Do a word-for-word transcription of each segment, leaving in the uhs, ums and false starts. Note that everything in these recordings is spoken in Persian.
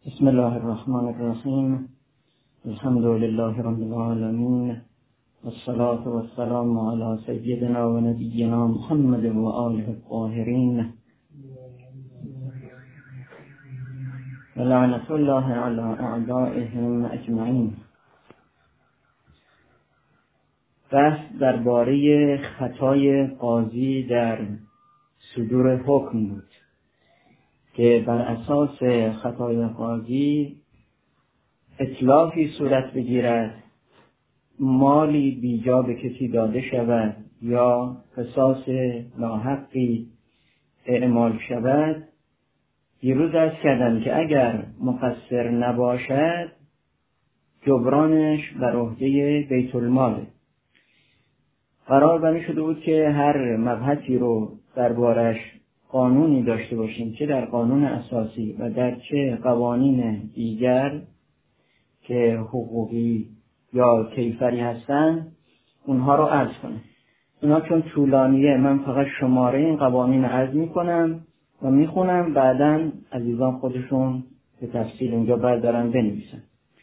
بسم الله الرحمن الرحیم. الحمد لله رب العالمین، والصلاة والسلام علی سیدنا و نبینا محمد و آله الطاهرین، و لعنت الله علی اعدائهم اجمعین. بحث درباره خطای قاضی در صدور حکم بود که بر اساس خطای قاضی اتلافی صورت بگیرد، مالی بیجا به کسی داده شود یا قصاص ناحقی اعمال شود. دیروز عرض کردم که اگر مقصر نباشد جبرانش بر عهده بیت المال. قرار بر این شده بود که هر مبحثی رو دربارش قانونی داشته باشیم، چه در قانون اساسی و در چه قوانین دیگر که حقوقی یا کیفری هستن، اونها رو عرض کنم. اینا چون طولانیه من فقط شماره این قوانین عرض میکنم و میخونم، بعداً عزیزان خودشون به تفصیل اینجا بردارن بنویسن.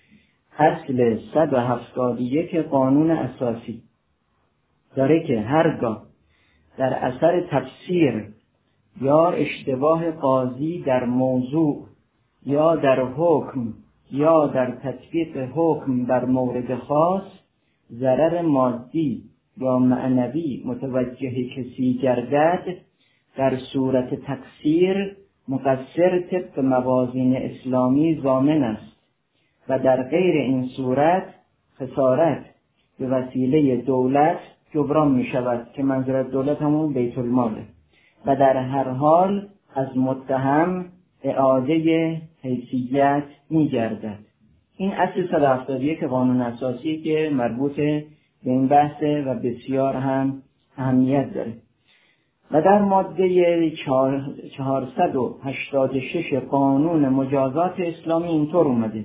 اصل صد و هفتاد و یک قانون اساسی داره که هرگاه در اثر تفسیر یا اشتباه قاضی در موضوع یا در حکم یا در تطبیق حکم در مورد خاص ضرر مادی یا معنوی متوجه کسی گردد، در صورت تقصیر مقصر طبق موازین اسلامی ضامن است و در غیر این صورت خسارت به وسیله دولت جبران می شود که منظورت دولت همون بیت الماله و در هر حال از متهم اعاده حیثیت می گردد. این اصل صد و هفتاد و یک قانون اساسی که مربوط به این بحثه و بسیار هم اهمیت داره. و در ماده چهارصد و هشتاد و شش قانون مجازات اسلامی اینطور اومده: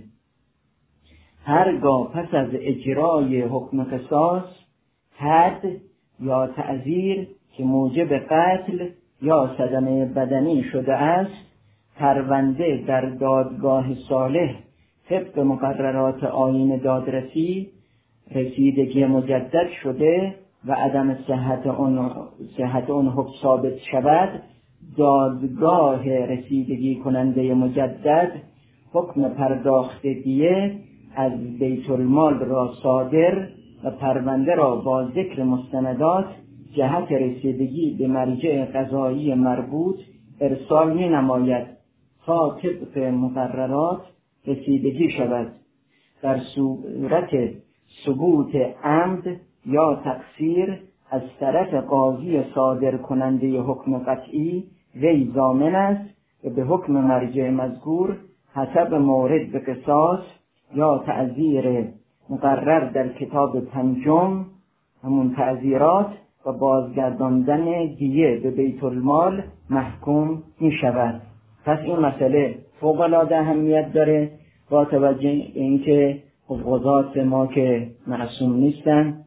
هرگاه پس از اجرای حکم قصاص حد یا تعزیر که موجب قتل یا صدمه بدنی شده است، پرونده در دادگاه صالح طبق مقررات آیین دادرسی رسیدگی مجدد شده و عدم صحت اون صحت اون حکم ثابت شود، دادگاه رسیدگی کننده مجدد حکم پرداخت دیه از بیت المال را صادر و پرونده را با ذکر مستندات جهت رسیدگی به مرجع قضایی مربوط ارسال می نماید تا طبق مقررات رسیدگی شود. در صورت ثبوت عمد یا تقصیر از طرف قاضی صادر کننده حکم قطعی وی ضامن است و به حکم مرجع مذکور حسب مورد به قصاص یا تعزیر مقرر در کتاب پنجم، همون تعزیرات و بازگرداندن دیه به بیت المال محکوم می شود. پس این مسئله فوق العاده اهمیت داره با توجه اینکه قضات ما که معصوم نیستن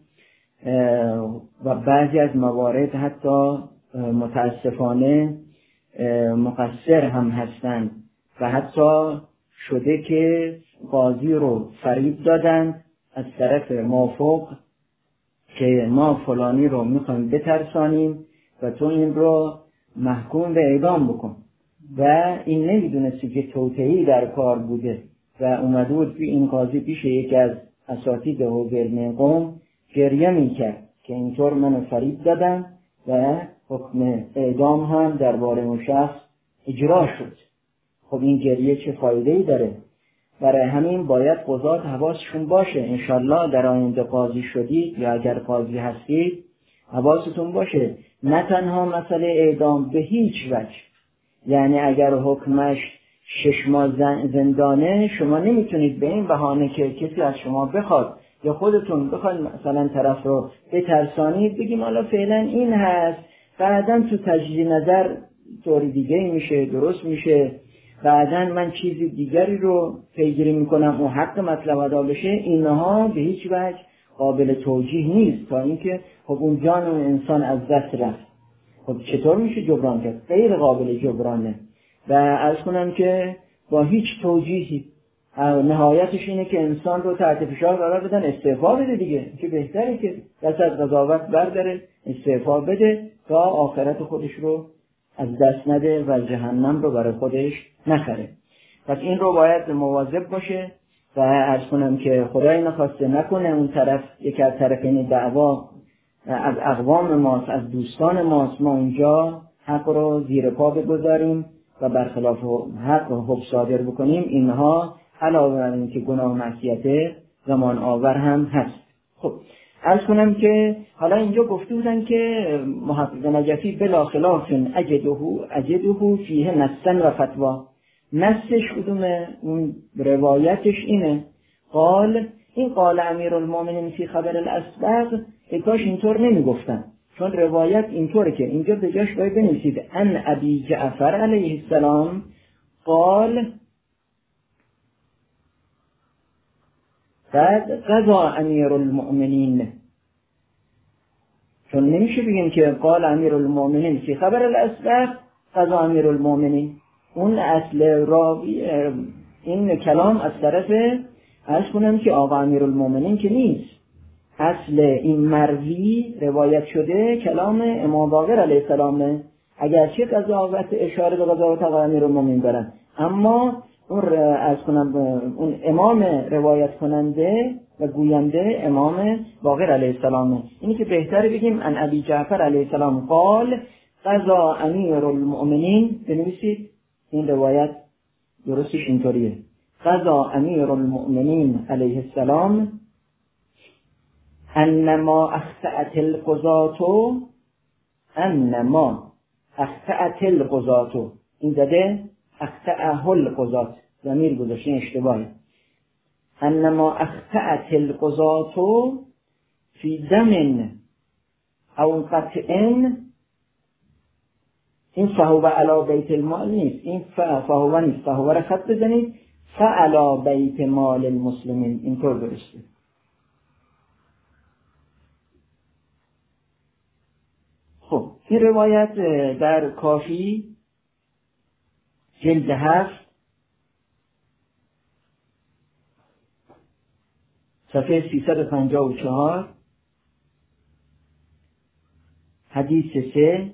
و بعضی از موارد حتی متاسفانه مقصر هم هستند و حتی شده که قاضی رو فریب دادن از طرف مافوق که ما فلانی رو میخوایم بترسانیم و تو این رو محکوم به اعدام بکن، و این نمیدونستی که توطئه‌ای در کار بوده و اومده بود این قاضی پیش یکی از اساتید حوزه علم قوم گریه میکرد که اینطور منو فریب دادن و حکم اعدام هم درباره اون شخص اجرا شد. خب این گریه چه فایده‌ای داره؟ برای همین باید قضات حواسشون باشه. انشالله در آینده قاضی شدید یا اگر قاضی هستید حواستون باشه، نه تنها مسئله اعدام به هیچ وجه، یعنی اگر حکمش شش ماه زندانه شما نمیتونید به این بهانه که کسی از شما بخواد یا خودتون بخواید مثلا طرف رو بترسانید بگیم حالا فعلا این هست، بعداً تو تجدید نظر طوری دیگه میشه، درست میشه، بعداً من چیزی دیگری رو پیگیری میکنم اون حق مطلب ادا بشه. اینها به هیچ وجه قابل توجیه نیست تا اینکه خب اون جان اون انسان از دست رفت. خب چطور میشه جبران کرد؟ غیر قابل جبرانه. و عرض کنم که با هیچ توجیهی. نهایتش اینه که انسان رو تحت فشار قرار بدن استعفا بده دیگه، که بهتره که دست از قضاوت برداره، استعفا بده تا آخرت خودش رو از دست نده و جهنم رو برای خودش نخره. پس این رو باید مواظب باشه و عرض کنم که خدای نخواسته نکنه اون طرف یک از طرفین دعوا از اقوام ماست، از دوستان ماست، ما اونجا حق رو زیر پا بگذاریم و برخلاف حق حکم صادر بکنیم. اینها علاوه بر این که گناه و معصیت زمان آور هم هست. خب عرض کنم که حالا اینجا گفته بودن که محقق نجفی بلا خلاف اجده اجده فیه نصا و فتوا. نصش کدومه؟ اون روایتش اینه، قال این قال امیرالمومنین فی خبر الاسبق. کاش اینطور نمیگفتن، چون روایت اینطوره که اینجا به جاش باید بنویسید ان ابی جعفر علیه السلام قال بعد قضا امیرالمؤمنین، چون نمیشه بگیم که قال امیرالمؤمنین فی خبر الاسبق قضا امیرالمؤمنین. اون اصل راوی این کلام از طرف عرض کنم که آقا امیرالمؤمنین که نیست، اصل این مروی روایت شده کلام امام باقر علیه السلام، اگرچه قضاوت اشاره به قضاوت آقا امیرالمؤمنین دارن، اما اون عرض کنم اون امام روایت کننده و گوینده امام باقر علیه السلام. اینی که بهتره بگیم ان ابی جعفر علیه السلام قال قضا امیرالمؤمنین، بنویسید این روایت درستش اینطوریه، قضا امیرالمؤمنین علیه السلام انما اخطأت القضاة انما اخطأت القضاة، این زده اخطأه القضاة، ضمیر گذاشتین اشتباهه. انما اخطأت القضاة فی دم او قطع، این فهو علا بیت المال نیست، این فهو نیست، فهو را خط بزنید فعلا بیت مال المسلمین، اینطور درسته. خب این روایت در کافی جلد هفت صفحه سیصد و پنجاه و چهار حدیث سه،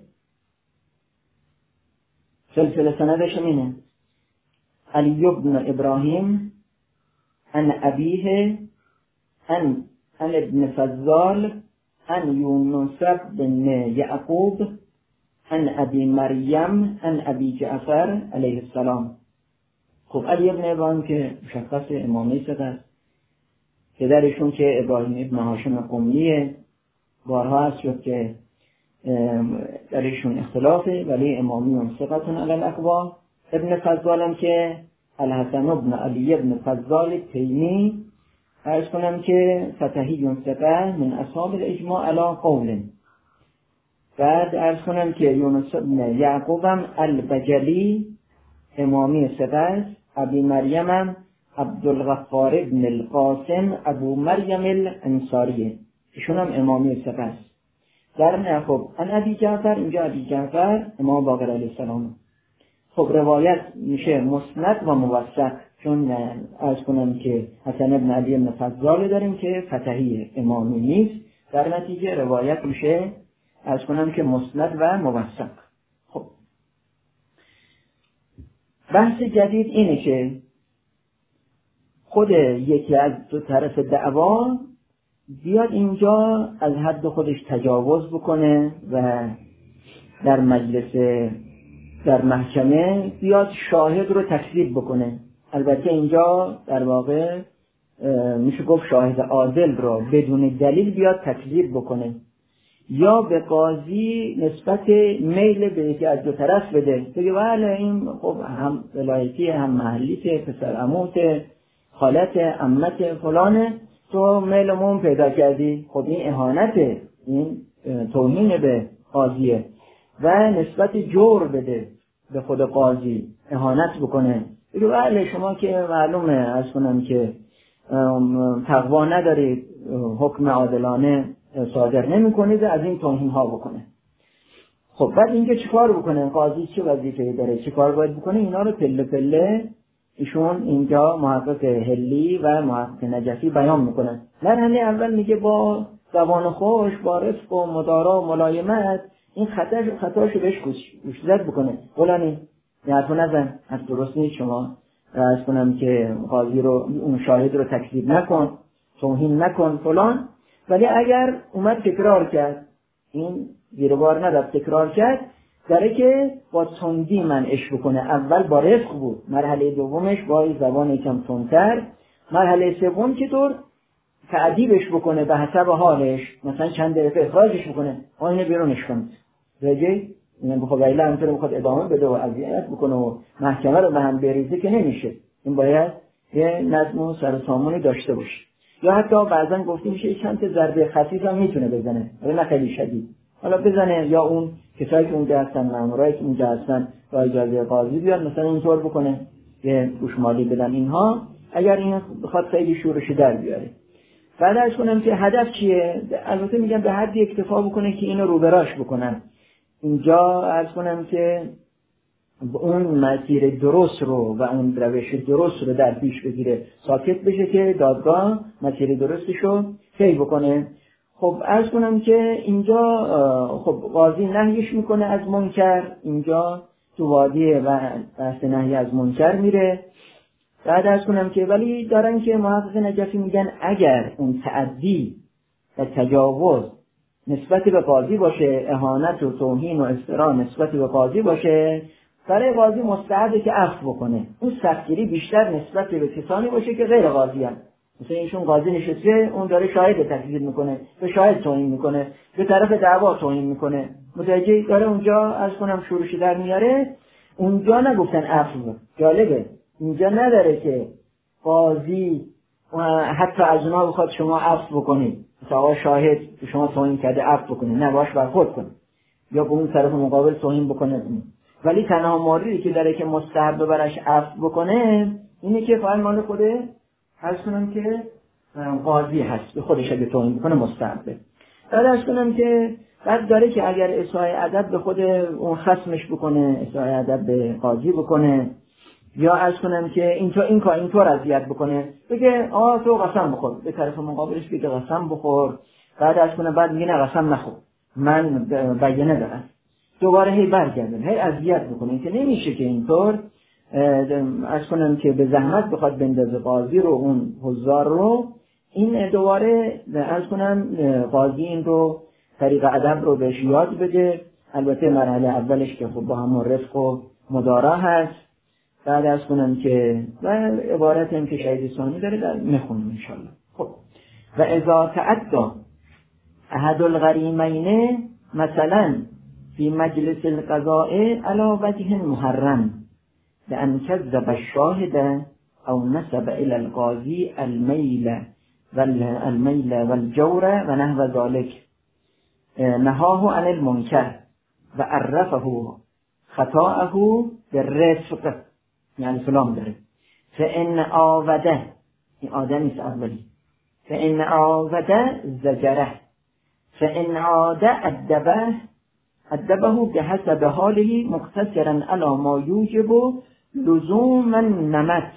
سلسله سندش اینه علی بن ابراهیم ان ابیه ان ان ابن فضال ان یونس بن یعقوب ان ابی مریم ان ابی جعفر علیه السلام. خب علی ابن ابراهیم که مشخص امامی ثقه است، پدرشون که ابراهیم ابن هاشم قمیه، بارها هست شد که درشون اختلافه ولی امامیون ثقتون علی الاقوا. ابن فضال هم که الحسن ابن علی ابن فضال تیمی، عرض کنم که فتحیون ثقه من اصحاب الاجماع علی قول. بعد عرض کنم که یونس ابن یعقوب هم البجلی امامی ثقه است. ابی مریم هم عبدالغفار ابن القاسم ابو مریم الانصاریه، ایشون هم امامی ثقه است. در نه خب ان ابی جعفر، اینجا ابی جعفر امام باقر علیه السلام. خب روایت میشه مسند و موثق، چون عرض کنم که حسن ابن علی ابن فضال داریم که فتحی امامی نیست، در نتیجه روایت میشه عرض کنم که مسند و موثق. خب بحث جدید اینه که خود یکی از دو طرف دعوا بیاد اینجا از حد خودش تجاوز بکنه و در مجلس در محکمه بیاد شاهد رو تکذیب بکنه. البته اینجا در واقع میشه گفت شاهد عادل رو بدون دلیل بیاد تکذیب بکنه، یا به قاضی نسبت میل به یکی از دو طرف بده، بگه بله این خب هم ولایتی هم محلیته، پسر عموته، خالت عمت فلانه، تو میلمون پیدا کردی. خب این اهانته، این توهین به قاضیه و نسبت جور بده به خود قاضی، اهانت بکنه، بگه بله شما که معلومه از کنم که تقوا ندارید، حکم عادلانه صادر نمی کنید، از این توهین ها بکنه. خب بعد اینجا چیکار بکنه قاضی؟ چه وظیفه‌ای داره؟ چیکار باید بکنه؟ اینا رو پله پله ایشون اینجا محقق هلی و محقق نجفی بیان میکنن. مرحله اول میگه با زبان خوش، با رفق و مدارا و ملایمت این خطاش خطاشو بهش گوشزد بکنه. فلانی حرفو نزن، حرف درست نیست، شما عرض کنم که قاضی رو، اون شاهد رو تکذیب نکن، توهین نکن فلان. ولی اگر اومد تکرار کرد، این زیر بار نداد، تکرار کرد، داره که با تندی منعش بکنه. اول با رفق بود، مرحله دومش با زبان یکم تندتر، مرحله سوم که طور تعدیبش بکنه به حسب حالش، مثلا چند دقیقه اخراجش بکنه، آینه بیرونش کنید راجعی این بخواد ایلا همینطور بخواد ادامه بده و اذیت بکنه و محکمه رو به هم بریزه که نمیشه. این باید یه نظم و سر و سامونی داشته باشه. یا حتی بعضا گفته میشه چند تا ضربه خفیف هم میتونه بزنه، ولی نه خیلی شدید. حالا بزنه، یا اون کسایی که اونجا هستن، مامورایی که اونجا هستن با اجازه قاضی بیاد مثلا اینطور بکنه یه گوشمالی بدن اینها، اگر این بخواد خیلی شورشی در بیاره. بعد از کنم که هدف چیه؟ البته میگم به حدی اکتفا بکنه که اینو روبراش بکنن. اینجا عرض کنم که اون مسیر درست رو و اون روش درست رو در پیش بگیره، ساکت بشه که دادگاه مسیر درستش رو طی بکنه. خب عرض کنم که اینجا خب قاضی نهیش میکنه از منکر، اینجا تو وادی و بحث نهی از منکر میره. بعد عرض کنم که ولی دارن که محقق نجفی میگن اگر اون تعدی و تجاوز نسبت به قاضی باشه، اهانت و توهین و افترا نسبت به قاضی باشه، برای قاضی مستحبه که عفو بکنه. اون سختگیری بیشتر نسبت به کسانی باشه که غیر قاضی هستند. مثلا ایشون قاضی نشسته، اون داره شاهد تکذیب میکنه، به شاهد توهین میکنه، به طرف دعوا توهین میکنه، متوجه داره اونجا از کنم شورشی در میاره. اونجا نگفتن عفو. جالبه اینجا نداره که قاضی حتی از اونها بخواد شما عفو بکنید، مثلا شاهد شما توهین کرده عفو بکنید، نه باش برخورد کنید یا به اون طرف مقابل توهین بکنه. ولی تنها موردی که داره که مستحب برش عفو بکنه اینه که فعلا مال خوده حس کنم که قاضی هست، به خودش اگه توهین بکنه مستحبه. بعد حس کنم که بعد داره که اگر اصلاح ادب به خود اون خصمش بکنه، اصلاح ادب به قاضی بکنه، یا از کنم که اینطور این کار اینطور اذیت بکنه، بگه آ تو قسم بخور، به طرف مقابلش بگه قسم بخور. بعد از کنم بعد میگه نه قسم نخور، من بیانه دارم، دوباره هی برگردن هی اذیت بکنه. که نمیشه که اینطور از کنم که به زحمت بخواد بندازه قاضی رو، اون حضار رو. این دوباره از کنم قاضی این رو طریق ادب رو بهش یاد بده. البته مرحله اولش که خب با همون رفق و مدارا هست. بعد از کنم که و عبارت هم که شهید ثانی داره در میخونم انشالله. خب و اذا تعدى احد الغریمین مثلا فی مجلس القضاء علی وجه محرم لأن كذب الشاهد او نسب الى القاضی المیل والمیل والجور و نحو ذلك نهاه عن المنکر و عرفه خطاءه بالرفق، یعنی فلان داره. فإن آوده، این آدمیست اولی، فإن آوده زجره، فإن عاده ادبه ادبه بحسب حاله مقتصرا على ما یوجب لزوم النمت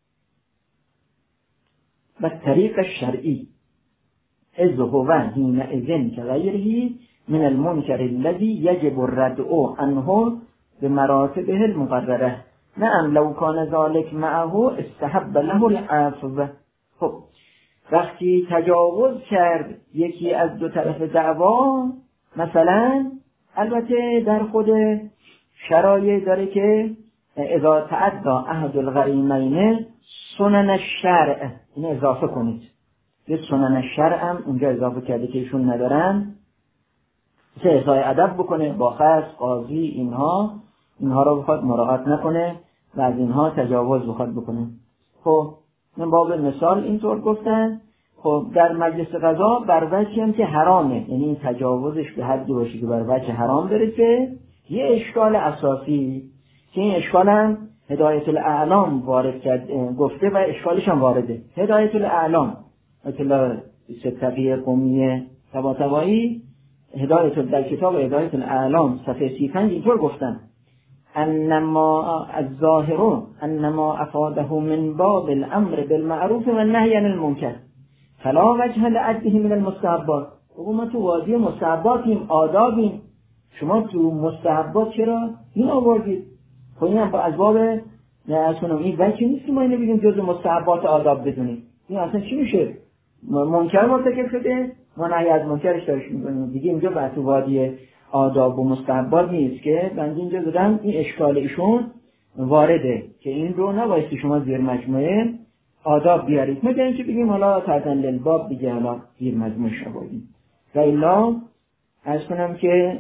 و طریق الشرعی اذ هو حینئذ كغیره من المنکر الذي یجب الردع عنه بمراتبه المقرره. نعم لو کان ذلك معه استحب له العفو. خب وقتی تجاوز کرد یکی از دو طرف دعوا، مثلا البته در خود شرایط داره که اذا تعدى احد الغریمین سنن الشرع، این اضافه کنید، یه سنن الشرع هم اونجا اضافه کرده که ایشون ندارن، چه اصلاح ادب بکنه با خاص قاضی، اینها اینها رو بخواد مراعات نکنه و از اینها تجاوز بخواد بکنه. خب من باب مثال اینطور گفتن. خب در مجلس قضا بر وجهی هم که حرامه، یعنی این تجاوزش به حدی باشه که بر وجه حرام برسه. یه اشکال اساسی که این اشکال هم هدایت الاعلام وارد کرد گفته و اشکالش هم وارده. هدایت الاعلام اطلاع ستقی قومی طباطبایی هدایت در کتاب هدایت الاعلام صفحه سی و پنج اینطور گفتن انما الظاهر انما افاده من باب الامر بالمعروف و النهی عن المنکر فلا وجه لعده من المستحبات. ما تو وادی مستحباتیم، آدابیم، شما تو مستحبات چرا این آوردید؟ خب این هم از باب نه اصلا این وجه نیست که ما اینو بگیم جز مستحبات آداب بدونیم. این اصلا چی میشه؟ منکر مرتکب شده، ما نهی از منکرش دارش میکنیم دیگه. اینجا بحث وادی آداب و مستحبات نیست که بنده اینجا دادم این اشکال ایشون وارده که این رو نبایستی شما زیر مجموعه آداب بیارید، مگر اینکه بگیم حالا تحتن للباب دیگه حالا زیر مجموعش آوردیم. و الا عرض کنم که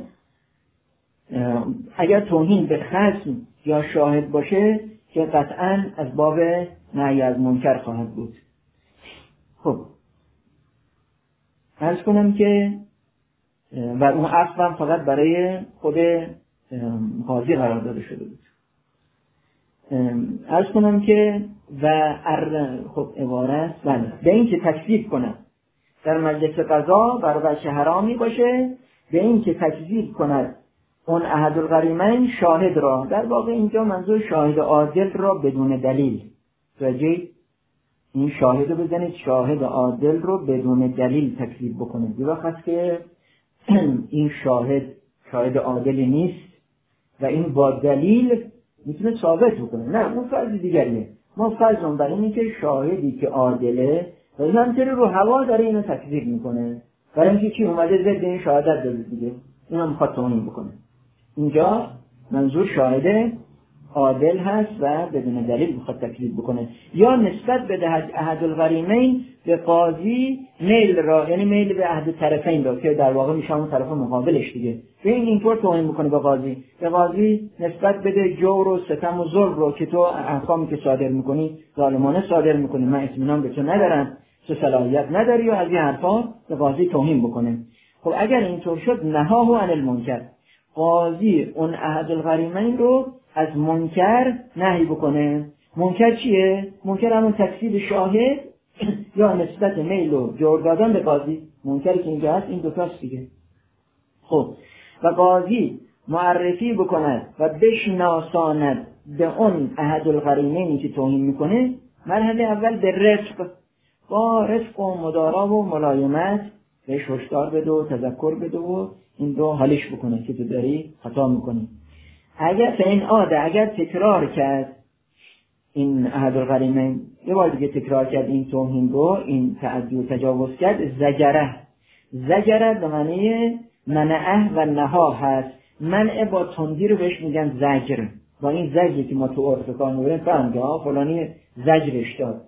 اگر توهین به خصم یا شاهد باشه که قطعا از باب نهی از منکر خواهد بود. خب عرض کنم که و اون عفو هم فقط برای خود قاضی قرار داده شده بود. عرض کنم که و ار خب عبارت بله به این که تکذیب کنه در مجلس قضا بر وجه حرامی باشه، به این که تکذیب کند اون احد الغریمین شاهد را. در واقع اینجا منظور شاهد عادل را بدون دلیل. توجه این شاهد رو بزنید، شاهد عادل رو بدون دلیل تکذیب بکنید. دیگه وقت که این شاهد شاهد عادلی نیست و این با دلیل میتونه ثابت بکنه، نه اون فرض دیگریه. ما فرضمون بر اینه که شاهدی که عادله و این همطوری رو هوا داره اینو تکذیب میکنه، برای اینکه چی اومده ضد این شهادت داده دیگه، این هم میخواد توهین بکنه. اینجا منظور شاهد عادل هست و بدون دلیل میخواد تکذیب بکنه. یا نسبت بدهد احد الغریمین به قاضی میل را، یعنی میل به احد طرفین را که در واقع میشه اون طرف مقابلش دیگه، به این اینطور توهین بکنه به قاضی. به قاضی نسبت بده جور و ستم و ظلم رو که تو احکامی که صادر میکنی ظالمانه صادر میکنی، من اطمینان به تو ندارم، تو صلاحیت نداری و از این حرفا به قاضی توهین بکنه. خب اگر اینطور شد نهاه عن المنکر، قاضی اون احد الغریمین رو از منکر نهی بکنه. منکر چیه؟ منکر همون تکذیب شاهد یا نسبت میل و جور دادن به قاضی. منکری که اینجا هست این دو تاست دیگه. خب و قاضی معرفی بکند و بشناساند به اون احد الغریمینی که توهین میکنه، مرحله اول به رفق، با رفق و مدارا و ملایمت بهش هشدار بده و تذکر بده و این رو حالش بکنه که تو داری خطا میکنی. اگر به این عاده اگر تکرار کرد این احد الغریمین، یه بار دیگه تکرار کرد این توهین رو، این تعدی و تجاوز کرد، زجره. زجره به معنی منعه و نها هست. منع با تندی رو بهش میگن زجر. با این زجری که ما تو عرف کار میبریم فهمگه ها فلانی زجرش داد.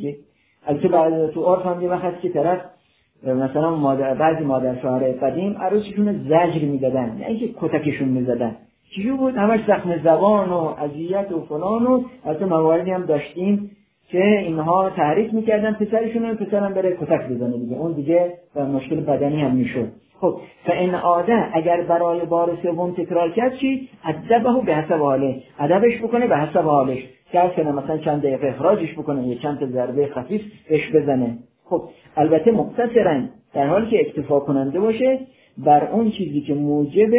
البته بعد تو عرف هم یه وقت که طرف مثلا مادر بعضی مادر شوهرای قدیم عروسشون زجر میدادن، نه اینکه کتکشون میزدن. چیزی بود همش زخم زبان و اذیت و فلان و البته مواردی هم داشتیم که اینها تحریک میکردن پسرشون و پسرم بره کتک بزنه دیگه، اون دیگه مشکل بدنی هم میشد. خب فان عاده اگر برای بار سوم تکرار کرد چی؟ ادبه به حسب حاله، ادبش بکنه به حسب حالش، که مثلا چند دقیقه اخراجش بکنه یا چند تا ضربه خفیف بهش بزنه. خب البته مقتصراً در حالی که اکتفا کننده باشه بر اون چیزی که موجب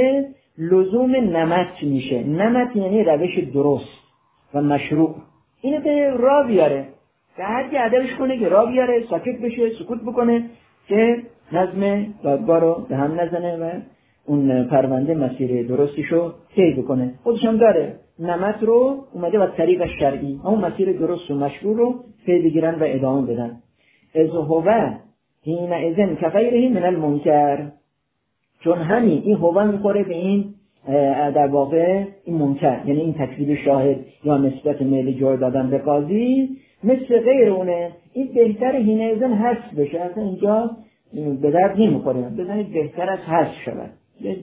لزوم نمط میشه. نمط یعنی روش درست و مشروع. اینو به راه بیاره، که هر کی ادبش کنه که راه بیاره، ساکت بشه، سکوت بکنه که نظم دادگاه رو به هم نزنه و اون پرونده مسیر درستیشو طی بکنه. خودش هم داره نمط رو اومده و طریق شرعی اون مسیر درست و مشروع رو طی بگیرن و ادامه بدن. از هو هین اذن کغیره من المنکر، چون همین این هو میخوره به این در واقع این منکر، یعنی این تکذیب شاهد یا نسبت میل جور دادن به قاضی مثل غیر اونه. این بهتر هین اذن حذف بشه، اصلا اینجا به درد نمیخوره، بزنید بهتر از حذف شود.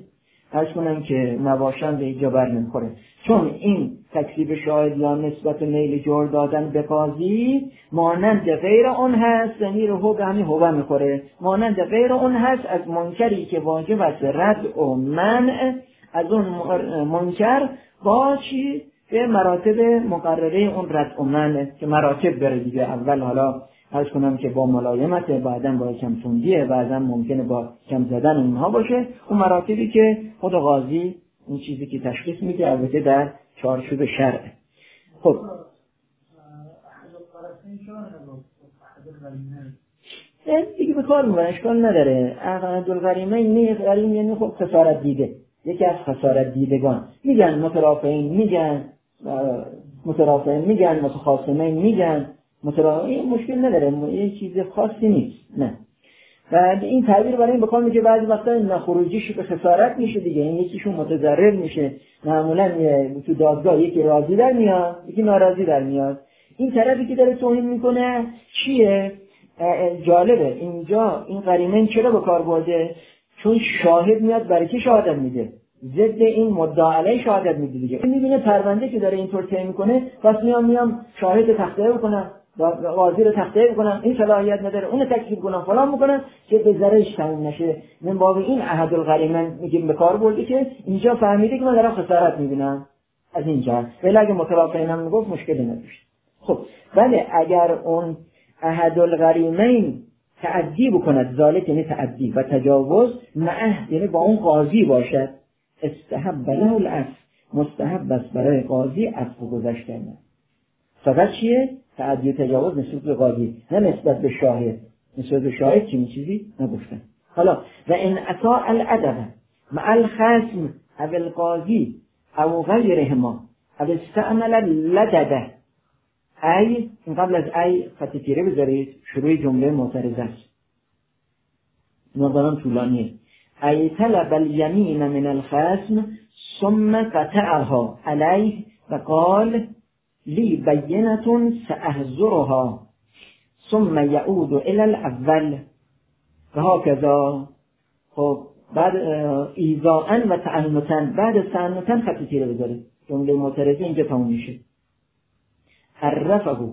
عرض کنم که نباشن به اینجا بر نمیخوره، چون این تکذیب شاهد یا نسبت میل جور دادن به قاضی مانند غیر اون هست، یعنی رو به همین هو میخوره، مانند غیر اون هست از منکری که واجب است رد و منع از اون منکر با چی؟ به مراتب مقرره اون رد و منع که مراتب داره دیگه. اول حالا عرض کنم که با ملایمت، بعداً با کم تندیه، بعداً ممکنه با کم زدن اینها باشه. اون مراتبی که خود قاضی این چیزی که تشخیص میده البته در چارچوب شرع. خب دیگه به کار میبرن، اشکال نداره. احد الغریمین نه غریم یعنی خب خسارت دیده، یکی از خسارت دیدگان. میگن مترافعین، میگن مترافعین، میگن متخاصمین، میگن مترافعین، مشکل نداره، یه چیز خاصی نیست. نه و این تعبیر برای این بکن میگه بعضی وقتا این خروجیش به خسارت میشه دیگه، این یکیشون متضرر میشه. معمولا تو دادگاه یکی راضی در میاد، یکی ناراضی در میاد. این طرفی که داره توهین میکنه چیه؟ جالبه اینجا این غریمین چرا به کار برده؟ چون شاهد میاد برای کی شهادت میده؟ ضد این مدعا علیه شهادت میده دیگه. این میبینه پرونده که داره اینطور طی میکنه، پس میام میام شاهد تخطئه بکنم، قاضی رو تخطئه بکنم، این صلاحیت نداره، اون تکذیب کنم، فلان میکنم که به ضررش تموم نشه. من باب این احد الغریمین میگیم به کار برده که اینجا فهمیده که من دارم خسارت میبینم از اینجا. ولی اگه مترافعین هم میگفت مشکلی نداشت. خب بله اگر اون احد الغریمین تعدی بکند، ذالک یعنی تعدی و تجاوز، معه یعنی با اون قاضی باشد، استحب له العفو، مستحب است برای قاضی عفو گذشتن. فقط چیه؟ تعدی و تجاوز نسبت به قاضی، نه نسبت به شاهد. نسبت به شاهد چی چیزی نگفتن. حالا و ان اساء الادب مع الخصم او القاضی او غیرهما او استعمل لدده، ای این قبل از ای خط تیره بذارید، شروع جمله معترضه است، مقدارم طولانیه. ای طلب الیمین من الخصم ثم قطعها علیه و قال لی بینة سأحضرها ثم یعود الى الاول و هکذا. خب بعد ایذاء و تعنتا، بعد تعنتا خط تیره بذارید، جمله معترضه اینجا تموم میشه. عرفه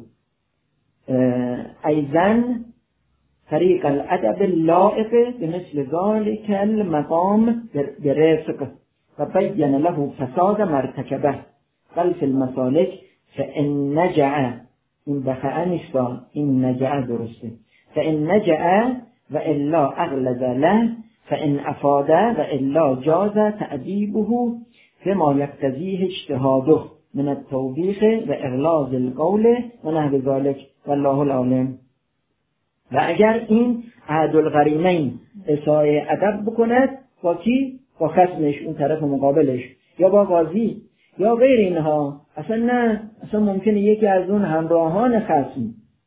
ایضا طریق الادب اللائق بمثل ذلك المقام برفق و بین له فساد مرتکبه بل فی المسالک فان نجع، این بخعه نیستا، این نجع درسته، فان نجع و الا اغلظ له فان افاد و الا جاز تعذیبه فما یقتضیه اجتهاده من التوبیخ و اغلاظ القول و نحو ذلك والله العالم. و اگر این احد الغریمین اساءه ادب بکند با کی؟ با خصمش، اون طرف مقابلش، یا با قاضی یا غیر اینها، اصلا نه، اصلا ممکنه یکی از اون همراهان خصم،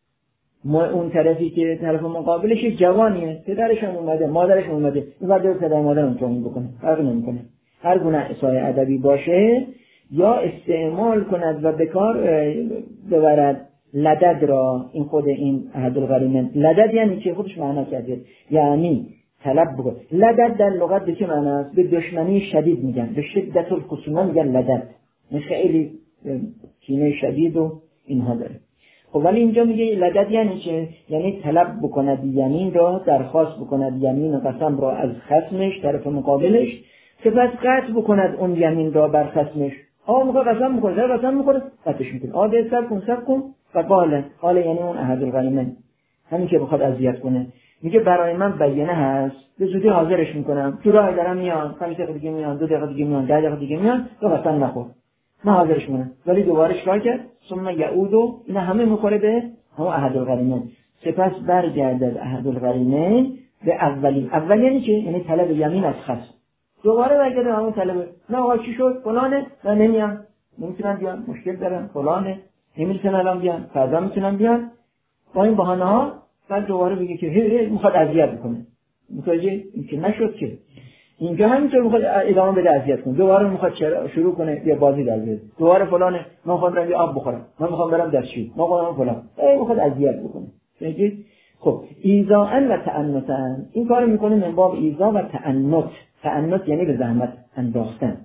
اون طرفی که طرف مقابلش جوانیه، پدرش هم اومده، مادرش هم اومده، این بعد پدر مادر هم توهین بکنه، فرق نمیکنه، هر گونه اساءه ادبی باشه، یا استعمال کند و به کار ببرد لدد را. این خود این احد الغریمین لدد یعنی چه؟ خودش معنا کرده، یعنی طلب بکن. لدد در لغت به چه معنی است؟ به دشمنی شدید میگن، به شدت الخصومه میگن لدد، خیلی کینه شدید و اینها داره. خب ولی اینجا میگه لدد یعنی چه؟ یعنی طلب بکند یمین را، درخواست بکند یمین و قسم را از خصمش، طرف مقابلش، سپس قطع بکند اون یمین را بر خصمش. آه میخواد قسم میکنه، در قسم میکنه قطعش میکنه، آه به سب کن سب کن و قاله قاله یعنی اون احد الغریمین، همین که بخواد اذیت کنه. میگه برای من بیانه هست، به زودی حاضرش میکنم، تو راه دارم میان، پنج دقیقه دیگه میان، دو دقیقه دیگه میان، ده دقیقه دیگه میان، تو قسم نخور، من حاضرش میکنم. ولی دوباره چیکار کرد؟ ثم یعود، اینا همه میخوره به همون احد الغریمین. سپس برگردد احد الغریمین به اولی. اولی یعنی چه؟ یعنی طلب یمین از خصم. دوباره برگرده همون طلبه، نه آقا چی شد؟ فلانه، نه نمیام، نمیتونم بیان، مشکل دارم، فلانه، نمیتونم الان بیان، فردا میتونم بیان، با این بهانه ها. بعد دوباره بگه که هی هی میخواد اذیت بکنه. متوجه این که نشد که اینجا همینطور میخواد ادامه بده اذیت کنه، دوباره میخواد شروع کنه یه بازی در بیاره، دوباره فلانه، من میخوام برم یه آب بخورم، من میخوام برم دستشویی، من میخوام فلان، ای میخواد اذیت بکنه. میگید خب ایذاء و تعنتا، این کارو میکنه من باب ایذاء و تعنت. تعنت یعنی به زحمت انداختن.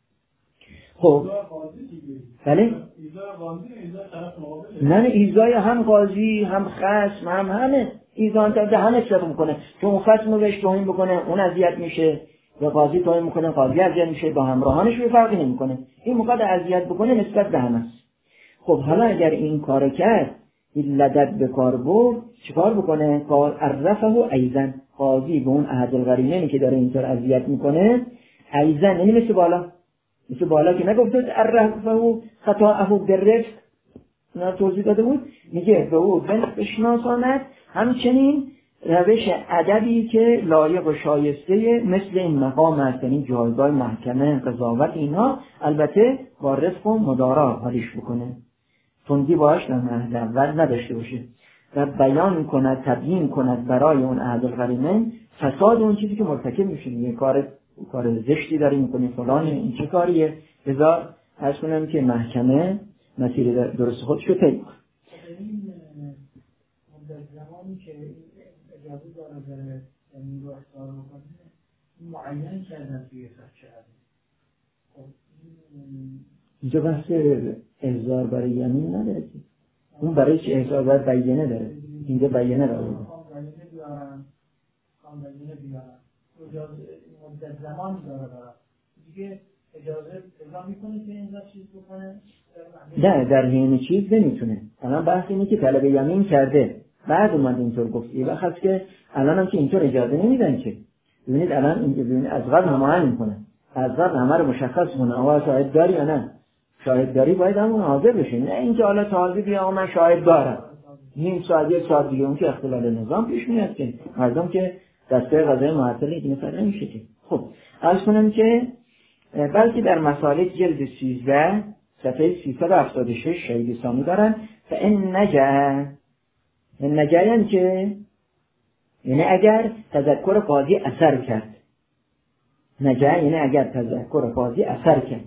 خب بله؟ نه ایذای هم قاضی هم خصم هم همه، ایذا تا همه چیز میکنه، چون خصم رو بهش توهین بکنه اون اذیت میشه، یا قاضی توهین میکنه قاضی اذیت میشه، با همراهانش به فرقی نمیکنه، این موقع اذیت بکنه نسبت به همه. خب حالا اگر این کارو کرد، این لدد به کار برد، چیکار بکنه؟ کار عرفه ایضا، قاضی به اون احد الغریمینی که داره اینطور اذیت میکنه، ایضا یعنی مثل بالا، مثل بالا که نگفته عرفه و خطاءه بالرفق، نه توضیح داده بود، میگه به او بشناساند همچنین روش ادبی که لایق و شایسته مثل این مقام است، یعنی جایگاه محکمه قضاوت اینها، البته با رفق و مدارا حالیش بکنه، تندی باش در مرحله اول نداشته باشه و بیان کند، تبیین کند برای اون احد القرینین فساد اون چیزی که مرتکب میشه. یه کار کار زشتی داری میکنی فلان، این چه کاریه؟ لذا عرض کنم که محکمه مسیر درست خودش رو طی کنه. در زمانی که اجازه داره بره یعنی رو اختار بکنه معین کردن توی فقه شرعی. اینجا بحث احضار برای یمین نداره، اون برای چه احضار برای بیینه داره، اینجا بیینه داره. کام بیینه بیارن کام بیینه بیارن اجازه مدت زمانی داره داره دیگه اجازه اجازه میکنه که اینجا چیز بکنه؟ نه، در حین چیز نمیتونه. الان بحث اینه که طلب یمین کرده بعد اومد اینطور گفتی و خاص که الان هم که اینطور اجازه نمیدن که ببینید الان اینجا ببینید از قبل نمایان میکنه، از قبل همه رو مشخص کنه آقا شاهد داری یا نه، شاهد داری باید همون حاضر بشه، نه اینکه حالا تازه بیا من شاهد دارم نیم ساعت یک ساعت دیگه اون که اختلال نظام پیش میاد که مردم که دسته قضای معطلی این مثلا نمیشه که. خب عرض کنم که بلکه در مسالک جلد سیزده صفحه سیصد و هفتاد و شش شهید سامی دارن و این نجع این نجع یعنی که یعنی اگر تذکر قاضی اثر کرد، نجع یعنی اگر تذکر قاضی اثر کرد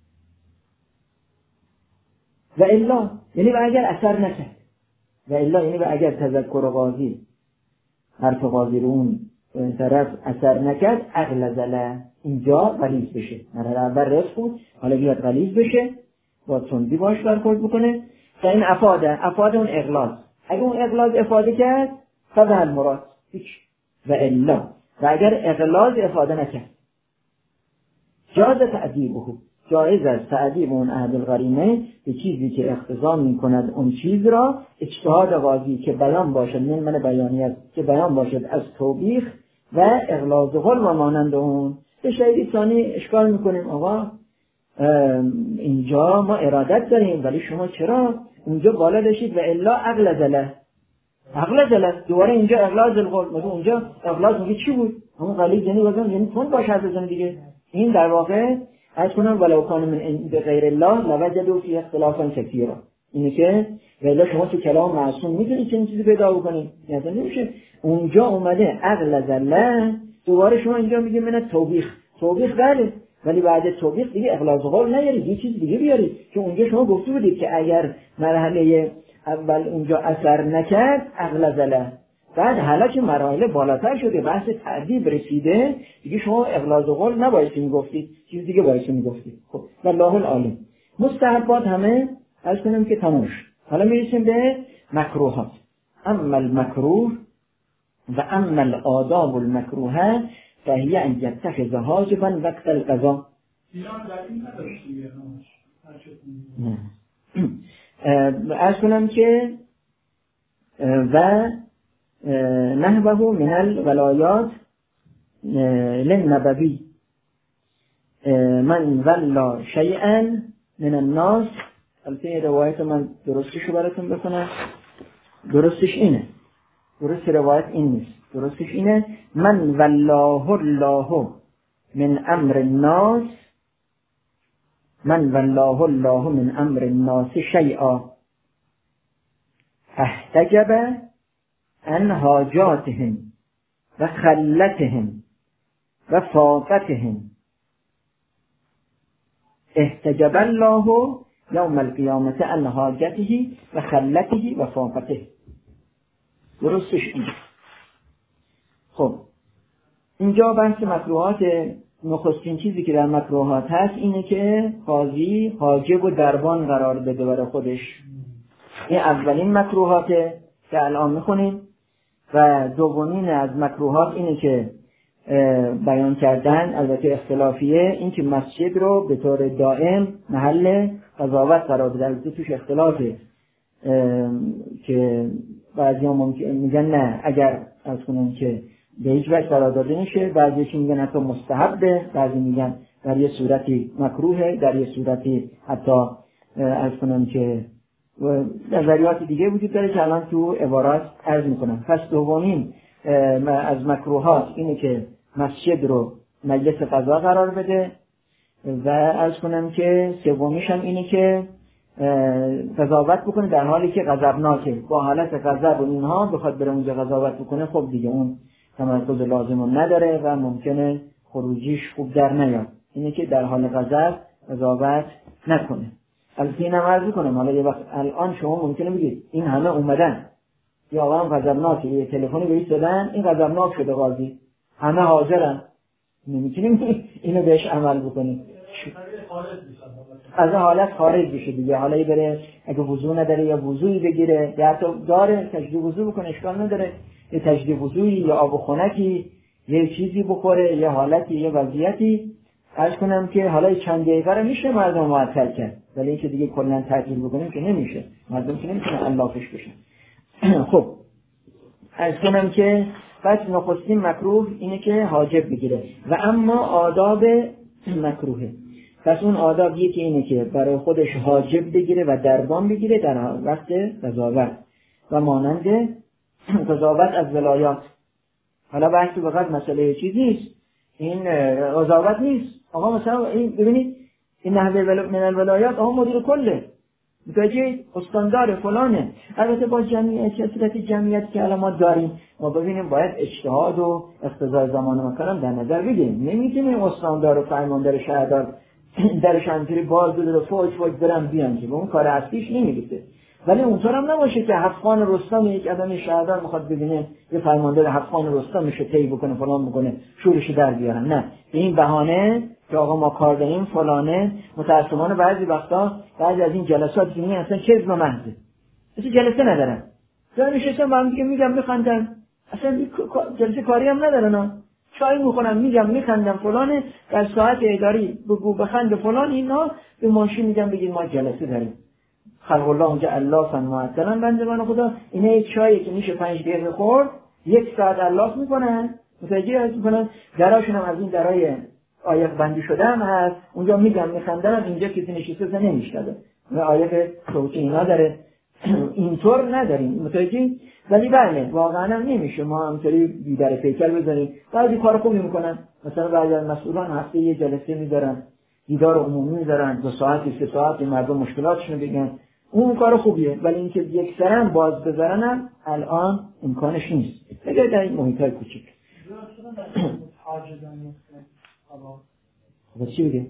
و الا یعنی و اگر اثر نکرد، و الا یعنی و اگر تذکر قاضی حرف قاضی رو اون طرف اثر نکرد اغلظله اینجا غلیظ بشه، مرحله اول رفع بود حالا بیاد غلیظ بشه با تندی باش برخورد بکنه تا این افاده افاده اون اغلاظ، اگه اون اغلاظ افاده کرد فضل المراد هیچ، و الا و اگر اغلاظ افاده نکرد جاز تعدیبه، جایز است تعدیب اون احد القرینه به چیزی که اقتضا می کند اون چیز را اجتهاد قاضی که بیان باشد، من من بیانیت که بیان باشد از توبیخ و اغلاظ قول و مانند اون. به شهید ثانی اشکال میکنیم آقا اینجا ما ارادت داریم ولی شما چرا اونجا بالا داشتید و الا اغلظله اغلظله دوباره اینجا اغلاظ القول، مگه اونجا اغلاظ میگه چی بود؟ همون غلیظ یعنی وزن یعنی تون باشه از بزن دیگه. این در واقع از کنم ولو کان من عند غیر الله لوجدوا فی اختلافا کثیرا، اینه که ولی شما تو کلام معصوم میتونید چنین چیزی پیدا بکنید، یعنی نمیشه اونجا اومده اغلظله دوباره شما اینجا میگه من توبیخ توبیخ بله ولی بعد توبیخ دیگه اغلاظ قول نیارید، یه چیز دیگه بیارید که اونجا شما گفته بودید که اگر مرحله اول اونجا اثر نکرد اغلظله، بعد حالا که مراحل بالاتر شده بحث تعدیب رسیده دیگه شما اغلاظ قول نباید میگفتید، چیز دیگه باید میگفتید. خب والله العالم. مستحبات همه از کنم که تموم شد. حالا میرسیم به مکروهات. اما المکروه و اما الآداب المکروهه فهی ان یتخذ حاجبا وقت القضا. ایران در این نداشتی نه از کنم که و نحوه من الولایات للنبوی من ولا شیئا من الناس. البته این روایت من درستشو براتون بکنم، درستش اینه، درست روایت این نیست، درستش اینه من ولاه الله من امر الناس من ولاه الله من امر الناس شیئا احتجب عن حاجاتهم و خلتهم و فاقتهم احتجب الله یوم القیامت عن حاجته و خلته و فاقته. درستش این. خب اینجا بحث مکروهات، نخستین چیزی که در مکروهات هست اینه که قاضی حاجب و دربان قرار بده برای خودش. این اولین مکروهاته که الان میخونیم و دومین از مکروهات اینه که بیان کردن البته اختلافیه، این که مسجد رو به طور دائم محل قضاوت قرار بده. البته توش اختلافه که بعضی ها ممکن میگن نه اگر از کنون که به هیچ وجه قرار داده نشه، بعضی میگن حتی مستحبه، بعضی میگن در یه صورتی مکروهه، در یه صورتی حتی عرض کنم که نظریات دیگه وجود داره که الان تو عبارات عرض میکنم. پس دومین از مکروهات اینه که مسجد رو مجلس قضا قرار بده و عرض کنم که سومیش هم اینه که قضاوت بکنه در حالی که غضبناکه، با حالت غضب و اینها بخواد بره اونجا قضاوت بکنه، خب دیگه اون تمرکز لازم نداره و ممکنه خروجیش خوب در نیاد. اینه که در حال غضب قضاوت نکنه. البته اینم عرض کنم حالا یه وقت الان شما ممکنه بگید این همه اومدن یا آقا هم غضبناکه، یه تلفنی بهش دادن این غضبناک شده قاضی، همه حاضرن، نمیتونیم اینو بهش عمل بکنیم، از حالت خارج بشه دیگه. حالا بره اگه وضو نداره یا وضویی بگیره، یا حتی داره تجدید وضو بکنه اشکال نداره، یه تجدید وضویی یا آب خنکی یه چیزی بخوره، یه حالتی یه وضعیتی عرض کنم که حالا چند دقیقه رو میشه مردم معطل کرد، ولی اینکه دیگه کلا تعطیل بکنیم که نمیشه، مردم که نمیتونن علافش بشن. خب عرض کنم که پس نخستین مکروه اینه که حاجب بگیره و اما آداب مکروهه. پس اون آداب یکی اینه که برای خودش حاجب بگیره و دربان بگیره در وقت قضاوت و مانند قضاوت از ولایات. حالا بحث فقط مسئله چیزی نیست، این قضاوت نیست. آقا مثلا این ببینید این نحوه من الولایات آقا مدیر کله متوجه استاندار فلانه. البته با جمعیت کثرت جمعیت که الان ما داریم ما ببینیم باید اجتهاد و اقتضای زمان و مکان در نظر بگیریم. نمیتونیم استاندار و فرماندار شهردار درش همینطوری باز بده فوج فوج برن بیان که به اون کار اصلیش نمیرسه. ولی اونطور هم نباشه که حفخان رستم یک آدم شهردار میخواد ببینه یه فرماندار حفخان رستم میشه طی بکنه فلان بکنه شورش در بیارن. نه، به این بهانه که آقا ما کار داریم فلانه. متأسفانه بعضی وقتا بعضی از این جلسات دینی اصلا کذب محضه، اصلا جلسه ندارن، جای نشستن با هم دیگه میگم میخندن، اصلا جلسه کاری هم ندارن، چای میخونن میگم میخندن فلانه، در ساعت اداری بگو بخند فلان، اینا به ماشین میگم بگید ما جلسه داریم. خلق الله اونجا الله فن معطلن بنده من خدا. اینا یک چایی که میشه پنج دقیقه خورد یک ساعت الله میکنن، متوجه میکنن، دراشون هم از این درای آیق بندی شده هم هست، اونجا میگم میخندن، اینجا کسی نشسته زن نمیشنوه و آیق صوتی اینا داره. اینطور نداریم، متوجه. ولی بله واقعا هم نمیشه ما همطوری بیدر پیکر بزنیم. بعضی کار خوبی میکنن، مثلا بعضی از مسئولان هفته یه جلسه میذارن، دیدار عمومی میذارن، دو ساعتی سه ساعتی مردم مشکلاتشون بگن، اون کار خوبیه. ولی اینکه یک سرم باز بذارن الان امکانش نیست، بگه در این محیطای کوچیک. خب چی بگه؟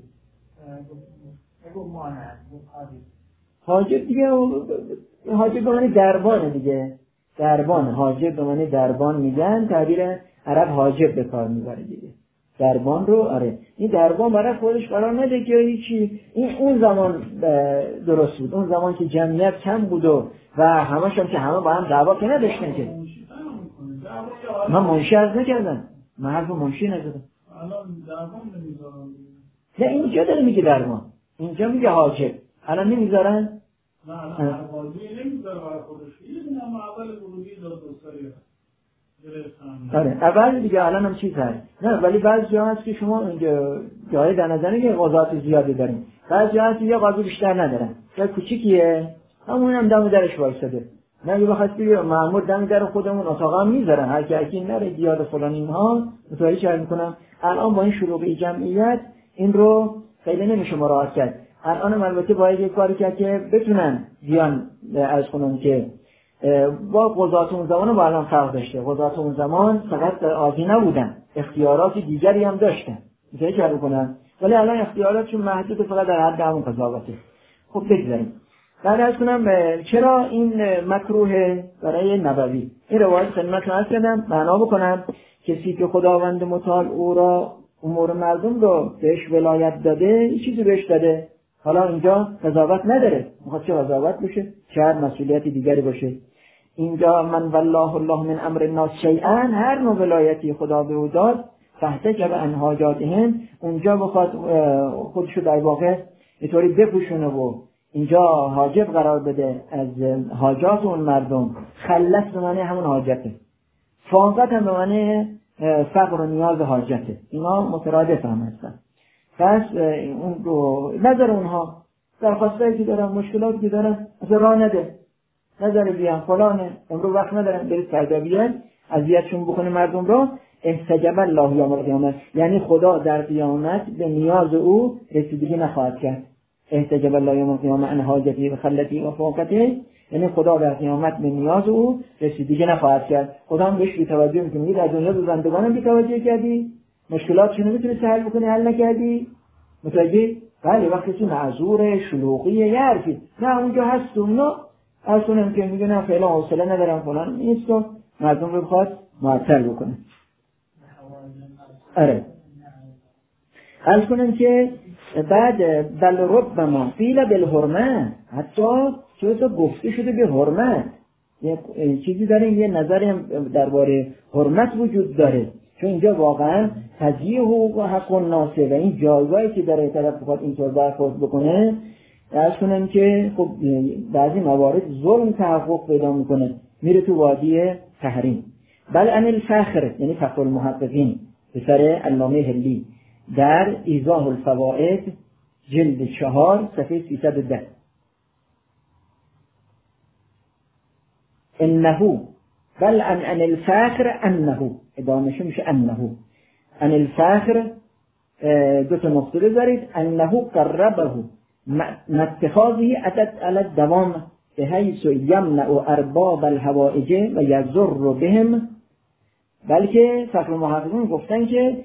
حاجب دیگه، حاجب به معنی دربانه دیگه، دربان، حاجب به معنی دربان میگن، تعبیر عرب حاجب به کار میبره دیگه، دربان رو. آره این دربان برای خودش قرار نده که هیچی. این اون زمان درست بود، اون زمان که جمعیت کم بود و و همش هم که همه با هم دعوا که نداشتن که. من منشی عرض نکردم، من حرف منشی نزدم. الان دربان نمیذارن. نه اینجا داره میگه دربان، اینجا میگه حاجب. الان نمیذارن؟ نه الان هر قاضی نمیذاره برای خودش. این هم اول ورودی داد دوستایی. آره اول دیگه الان هم چیز هست. نه ولی بعضی جا هست که شما اینجا جای در نظر که قضات زیادی داریم، بعضی جا هست یه قاضی بیشتر ندارن، یا کوچیکیه همون هم دم درش وایساده. نه یه وقت بگه مأمور دم در خودمون اتاقا میذارن، هر کی اگه نره دیار فلان اینها متوجه چه میکنم. الان با این شروع جمعیت این رو خیلی نمیشه مراعات کرد. الان البته باید یه کاری کرد که بتونن بیان از خونم که با قضات اون زمان با الان فرق داشته. قضات اون زمان فقط قاضی نبودن، اختیارات دیگری هم داشتن، میشه چه بکنن. ولی الان اختیاراتشون محدود فقط در حد همون قضاوته. خب بگذاریم. بعد از کنم چرا این مکروه برای نبوی. این روایت خدمتتون عرض کردم، معنا بکنم. کسی که خداوند متعال او را امور مردم رو بهش ولایت داده، یه چیزی بهش داده، حالا اینجا قضاوت نداره، میخواد چه قضاوت بشه، چه هر مسئولیت دیگری باشه. اینجا من والله الله من امر الناس شیئا، هر نوع ولایتی خدا به او داد، فاحتجب عن حاجاتهم، اونجا بخواد خودشو در واقع به طوری بپوشونه و اینجا حاجب قرار بده از حاجات اون مردم. خلص به معنی همون حاجته، فاقت هم به معنی فقر و نیاز حاجته، اینا مترادف هم هستن. پس اون رو نظر اونها درخواستایی که دارن، مشکلاتی که دارن اصلا راه نده، نظر بیان فلانه، امروز وقت ندارن برید فردا بیان اذیتشون بکنه مردم را. استجاب الله یوم القیامه، یعنی خدا در قیامت به نیاز او رسیدگی نخواهد کرد. استجاب الله یوم القیامه ان حاجتی و خلتی و فاقته، یعنی خدا در قیامت به نیاز او رسیدگی نخواهد کرد. خدا هم بهش بی‌توجه می‌کنه. در دنیا به بندگانم بی‌توجه کردی، مشکلاتشون رو می‌تونی حل بکنی، حل نکردی. متوجه؟ بله وقتی تو معذور شلوغی یه حرفی نه اونجا هست اونا اصلا که میگه نه فعلا حوصله ندارم فلان نیست و مردم رو بخواد معطل بکنه. آره عرض کنم که بعد بل ربما قیل بالحرمه، حتی چه تو گفته شده به حرمت، یه چیزی داره، یه نظری درباره حرمت وجود داره، چون اینجا واقعا تضییع حقوق و حق الناس و این جایگاهی که داره طرف بخواد اینطور برخورد بکنه. عرض کنم که خب بعضی موارد ظلم تحقق پیدا میکنه، میره تو وادی تحریم. بل ان الفخر، یعنی فخر المحققین پسر علامه هلی در ایضاح الفوائد جلد چهار صفحه سیصد و ده، انه بل ان ان الفخر انه، ادامهش میشه انه ان الفخر دو تا نقطه بذارید، انه قربه متخاذی اتت علی الدوام بحیث یمنع ارباب الحوائج و یضر بهم. بلکه فخر المحققین گفتن که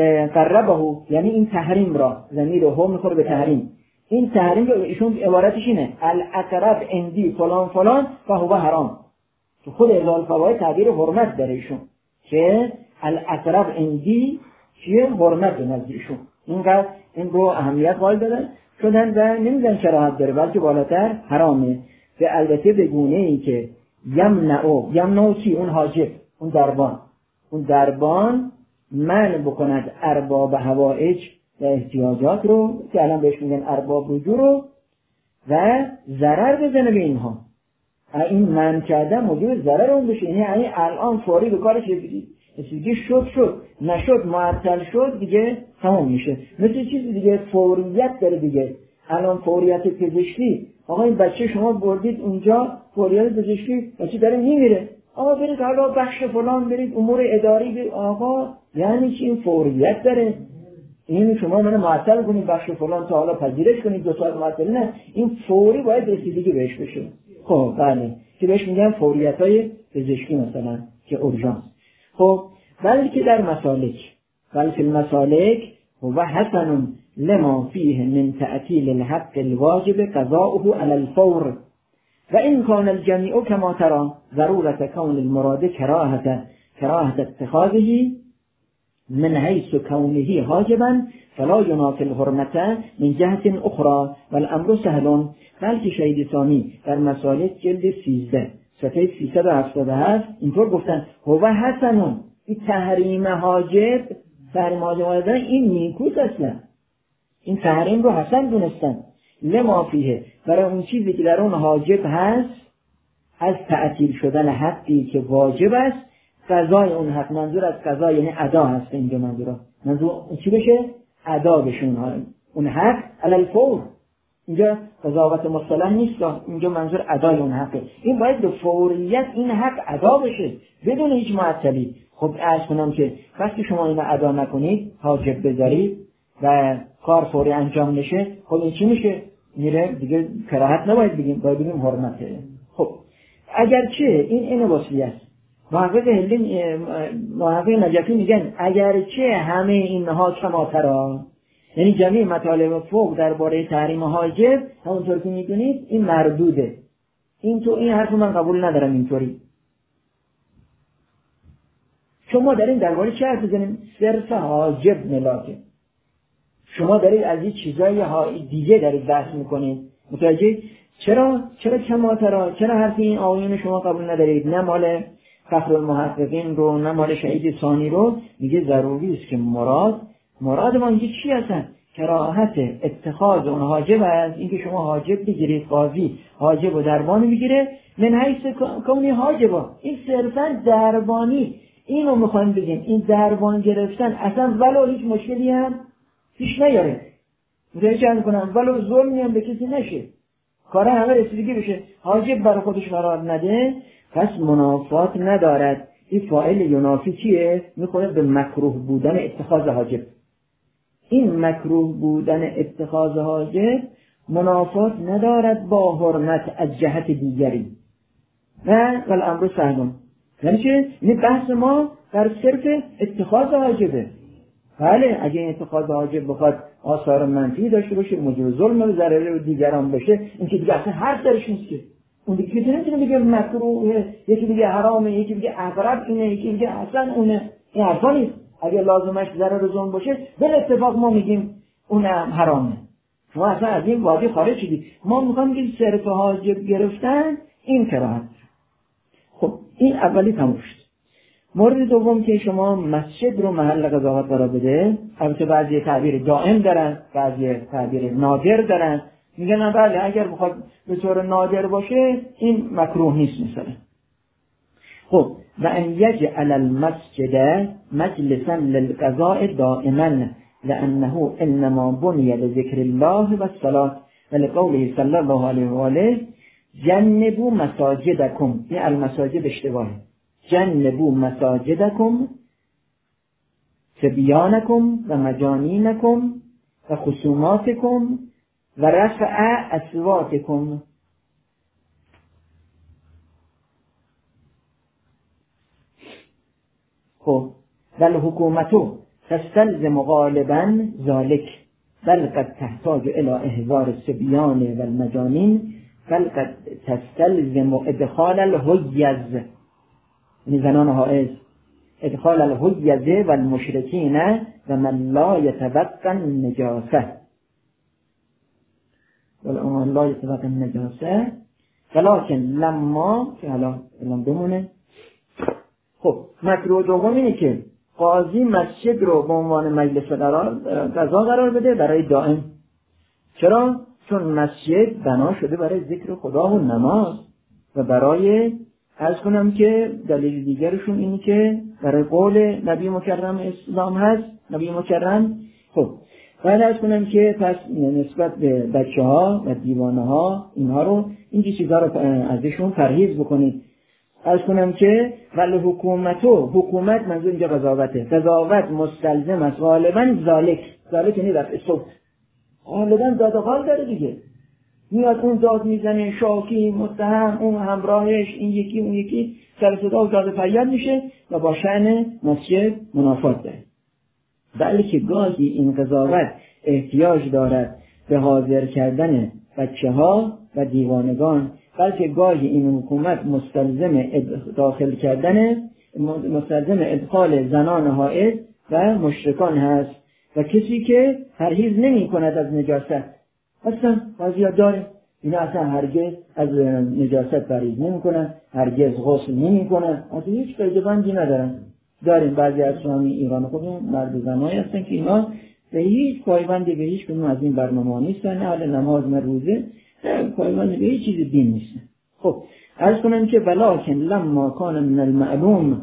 قربه یعنی این تحریم را، ضمیر هم میخوره به تحریم، این تحریم رو ایشون عبارتش اینه الاقرب اندی فلان فلان و هو حرام. تو خود ایضاح الفوائد تعبیر حرمت داره ایشون که الاقرب اندی چیه؟ حرمت به نزد ایشون. اینقدر این رو اهمیت قائل دادن شدن و نمیدن کراهت داره، بلکه بالاتر حرامه. به البته به گونه ای که یمنع یمنع چی؟ اون حاجب، اون دربان، اون دربان منع بکند ارباب حوائج و احتیاجات رو که الان بهش میگن ارباب رجوع رو و ضرر بزنه به اینها. این منع کردن موجب ضرر اون بشه، یعنی الان فوری به کارش رسیدگی شد شد نشد معطل شد دیگه تمام میشه. مثل چیزی دیگه فوریت داره دیگه. الان فوریت پزشکی، آقا این بچه شما بردید اونجا فوریت پزشکی بچه داره میمیره، آقا برید حالا بخش فلان برید امور اداری برید. آقا یعنی چی؟ این فوریت داره، این شما منو معطل کنید بخش فلان تا حالا پذیرش کنید دو ساعت معطل، نه این فوری باید رسیدگی بهش بشه. خب بله که بهش میگن فوریت‌های پزشکی مثلا که اورژانس. خب بلکه در مسالک بلکه المسالک هو حسن لما فيه من تعطیل الحق الواجب قضاؤه على الفور و این کان الجمیع کما ترى ضرورت کون المراد کراهت کراهت اتخاذه من حیث کونه حاجبا فلا ینافی الحرمة من جهت اخرى والامر سهل. بلکه شهید ثانی در مسالک جلد سیزده صفحه سیصد و هفتاد و هفت اینطور گفتن هو حسن، این تحریم حاجب، تحریم حاجب این نیکوست، اصلا این تحریم رو حسن دونستن لما فیه برای اون چیزی که در اون حاجب هست از تعطیل شدن حقی که واجب است، قضای اون حق، منظور از قضا یعنی ادا هست اینجا، منظور منظور چی بشه؟ ادا بشه اون حق علی الفور. اینجا قضاوت مصطلح نیست، اینجا منظور ادای اون حقه. این باید به فوریت این حق ادا بشه بدون هیچ معطلی. خب عرض کنم که وقتی شما اینو ادا نکنید حاجب بذارید و کار فوری انجام نشه، خب این چی میشه؟ میره دیگه کراهت نباید بگیم، باید بگیم حرمته. خب اگرچه این اینو وصلی است، محقق هلی محقق نجفی میگن اگرچه همه اینها کما ترى، یعنی جمعی مطالب فوق درباره تحریم حاجب همونطور که میدونید این مردوده، این تو این حرف من قبول ندارم اینطوری. شما دارین درباره چه حرف بزنیم؟ صرف حاجب ملاکه. شما دارید از این چیزای دیگه دارید بحث میکنید. متوجه؟ چرا چرا کما ترى؟ چرا حرف این آیون شما قبول ندارید؟ نه مال فخر المحققین رو نه مال شهید ثانی رو. میگه ضروری است که مراد مراد ما اینجا چی هستن؟ کراهت اتخاذ اون حاجب است، اینکه شما حاجب بگیرید، قاضی حاجب و دربانی بگیره، من حیث کونی حاجبا، این صرفا دربانی. اینو میخوایم بگیم این دربان گرفتن اصلا ولو هیچ مشکلی هم پیش نیاره. متوجه کنم ولو ظلمی هم به کسی نشه، کار همه رسیدگی بشه، حاجب برای خودش قرار نده، پس منافات ندارد. این فاعل ینافی چیه؟ میخوره به مکروه بودن اتخاذ حاجب. این مکروه بودن اتخاذ حاجب منافات ندارد با حرمت از جهت دیگری. نه والامر سهل. یعنی چه؟ این بحث ما در صرف اتخاذ حاجبه. بله اگه این اتخاذ حاجب بخواد آثار منفی داشته باشه، موجب ظلم و ضرر و دیگران بشه، این که دیگه اصلا حرف درش نیست که. اون دیگه که نمیتونه بگه مکروه، یکی دیگه حرامه، یکی دیگه اغرب اینه، یکی دیگه اصلا اونه. این حرفا نیست. اگه لازمش ضرر و ظلم باشه بل اتفاق ما میگیم اون حرامه. شما اصلا از این وادی خارج شدید. ما میخوام بگیم صرف حاجب گرفتن این کراهت. خب این اولی تموم شد. مورد دوم که شما مسجد رو محل قضاوت قرار بده، البته بعضی تعبیر دائم دارن، بعضی تعبیر نادر دارن، میگن بله اگر بخواد به طور نادر باشه این مکروه نیست مثلا. خب و ان یجعل المسجد مجلسا للقضاء دائما لانه انما بني لذکر الله والصلاة ولقوله صلی الله علیه و آله جنبوا مساجدکم. این المساجد اشتباهه. جنبوا مساجدکم صبیانکم و مجانینکم و خصوماتکم و رفع اصواتکم. خب بل حکومتو تستلزم غالبا ذالک بل قد تحتاج الى احضار الصبیان و المجانین بل قد تستلزم ادخال الحیز، یعنی زنان حائض، ادخال الحیز و المشرکین و من لا یتوقع النجاسه ومن لا یتوقع النجاسه ولکن لما که حالا الان بمونه. خب مکروه دوم اینه که قاضی مسجد رو به عنوان مجلس قضا قرار بده برای دائم. چرا؟ چون مسجد بنا شده برای ذکر خدا و نماز و برای عرض کنم که دلیل دیگرشون اینی که برای قول نبی مکرم اسلام هست، نبی مکرم. خب بعد عرض کنم که پس نسبت به بچه ها و دیوانه ها اینها رو این چیزها رو ازشون پرهیز بکنید. عرض کنم که ولی حکومتو، حکومت منظور اینجا قضاوته، قضاوت مستلزم است غالبا ذالک، ذالک یعنی رفع صوت، غالبا داد و قال داره دیگه، میاد اون داد میزنه، شاکی متهم، اون همراهش، این یکی اون یکی، سر صدا و داد فریاد میشه و با شأن مسجد منافات داره. بلکه گاهی این قضاوت احتیاج دارد به حاضر کردن بچه ها و دیوانگان، بلکه گاهی این حکومت مستلزم داخل کردن، مستلزم ادخال زنان حائض و مشرکان هست و کسی که پرهیز نمی کند از نجاست. اصلا قاضی داره اینا اصلا هرگز از نجاست پرهیز نمی کنن، هرگز غسل نمی کنن، اصلا هیچ قیدبندی ندارن. داریم بعضی از اسلامی ایران خودمون مرد زنایی هستن که اینا به هیچ پایبندی به هیچ کدوم از این برنامه‌ها نیستن، نه حال نماز نه روزه، پایبندی به هیچ چیز دین نیستن. خب عرض کنم که ولکن لما کان من المعلوم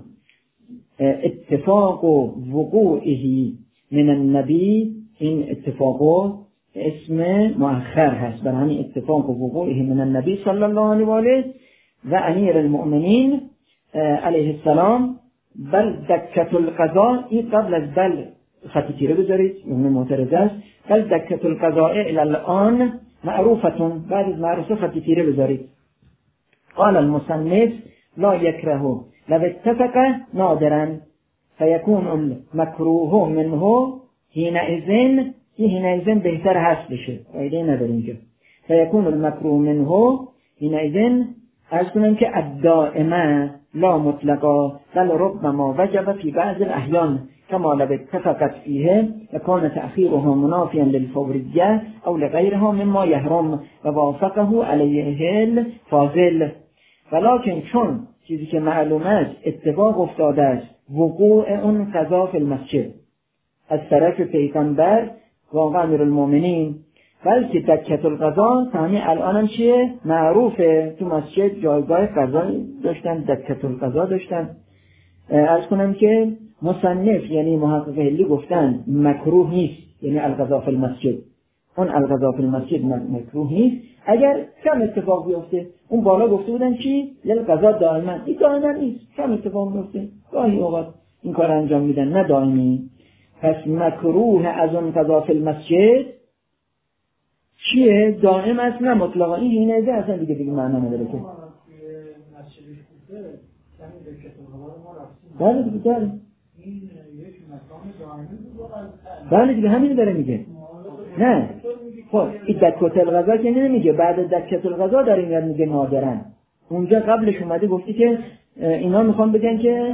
اتفاق وقوعه من النبی، این اتفاق اسم مؤخر هست، برای همین اتفاق وقوعه من النبی صلی الله علیه و آله و امیر المؤمنین علیه السلام. بل دکت القضاء، این قبل از بل خطی تیره بذارید، اون معترضه است. بل دکت القضاء الى الان معروفتون، بعد از معروفه خطی تیره بذارید. قال المصنف لا یکره لو اتفق نادرا فیکون المکروه منه حینئذ، این حینئذ بهتر هست بشه، فایده نداریم که فیکون المکروه منه حینئذ. عرض کنم که الدائمه لا مطلقا بل ربما وجب في بعض الاحيان كما لو اتفقت فيه وكان تأخيرها منافيا للفورية او لغيرها مما يحرم ووافقه عليه الفاضل. ولكن چون چیزی که معلوم است اتفاق افتاده است وقوع اون قضا فی المسجد از طرف پیغمبر و امیر المؤمنین، بلکه دکت القضا همین الان هم چیه؟ معروفه، تو مسجد جایگاه قضا داشتن، دکت القضا داشتن. عرض کنم که مصنف یعنی محقق هلی گفتن مکروه نیست، یعنی الغذا فی المسجد، اون الغذا فی المسجد مکروه نیست اگر کم اتفاق بیفته. اون بالا گفته بودن چی؟ للغذا دائما، این دائما نیست، کم اتفاق بیفته گاهی اوقات این کار انجام میدن، نه دائمی. پس مکروه از اون غذا فی المسجد چیه؟ دائم است نه مطلقا. این هینه اصلا دیگه دیگه معنا نداره که بله دیگه داره. بله دیگه همین داره میگه. نه خب این دکت الغذا که نمیگه، بعد دکت الغذا در این میگه نادرن. اونجا قبلش اومده گفتی که اینا میخوان بگن که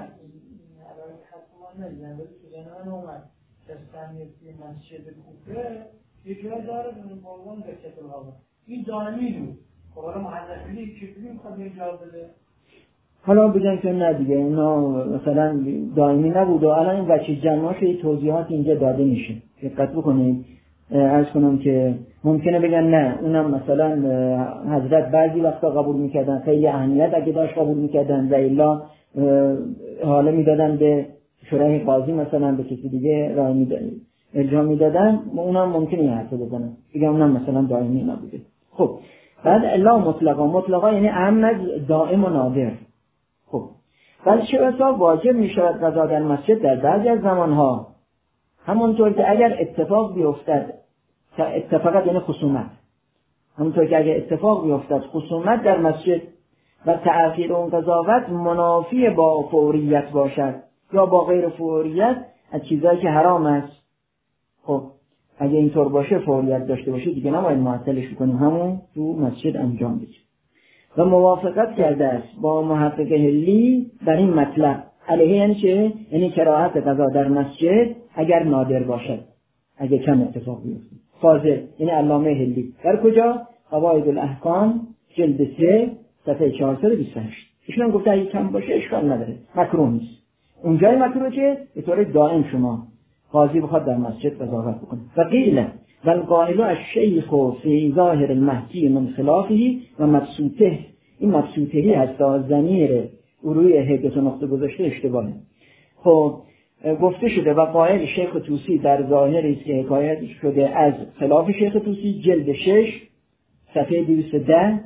این دائمی بود. خب حالا محدثینی چجوری میخواد جواب بده؟ حالا بگن که نه دیگه اینا مثلا دائمی نبود و الان این بچه جناش توضیحات اینجا داده میشه. دقت بکنید. عرض کنم که ممکنه بگن نه اونم مثلا حضرت بعضی وقتا قبول میکردن، خیلی اهمیت اگه داشت قبول میکردن و الا حالا میدادن به شورای قاضی مثلا به کسی دیگه راه میدادن ارجاع میدادن، اونم ممکنه یه حرف بزنن بگن اونم مثلا دائمی نبوده. خب بعد الا مطلقا، مطلقا یعنی اهم از دائم و نادر. خب ولی چه بسا واجب میشود غذا در مسجد در بعضی از زمانها، همونطور که اگر اتفاق بیفتد، اتفاقات یعنی خصومت، همونطور که اگر اتفاق بیفتد خصومت در مسجد و تأخیر اون قضاوت منافی با فوریت باشد یا با غیر فوریت از چیزایی که حرام است. خب اگه اینطور باشه فوریت داشته باشه دیگه نباید معطلش کنیم، همون تو مسجد انجام بشه. و موافقت کرده است با محقق هلی در این مطلب. علیه یعنی چه؟ یعنی کراهت قضا در مسجد اگر نادر باشد، اگه کم اتفاق بیفته. فاضل یعنی علامه هلی در کجا؟ قواعد الاحکام جلد سه صفحه چهارصد و بیست و هشت. ایشون هم گفته اگه کم باشه اشکال نداره، مکروه نیست. اونجای مکروه که به طور دائم شما قاضی بخواد در مسجد قضاوت بکنه. و قیل و القائل الشیخ فی ظاهر المهدی من خلافه و مبسوطه، این مبسوطهی هست ضمیر روی هدت و نقطه گذاشته اشتباهه. خب گفته شده و قائل شیخ طوسی در ظاهری است که حکایت شده از خلاف شیخ طوسی جلد شش صفحه دویست و ده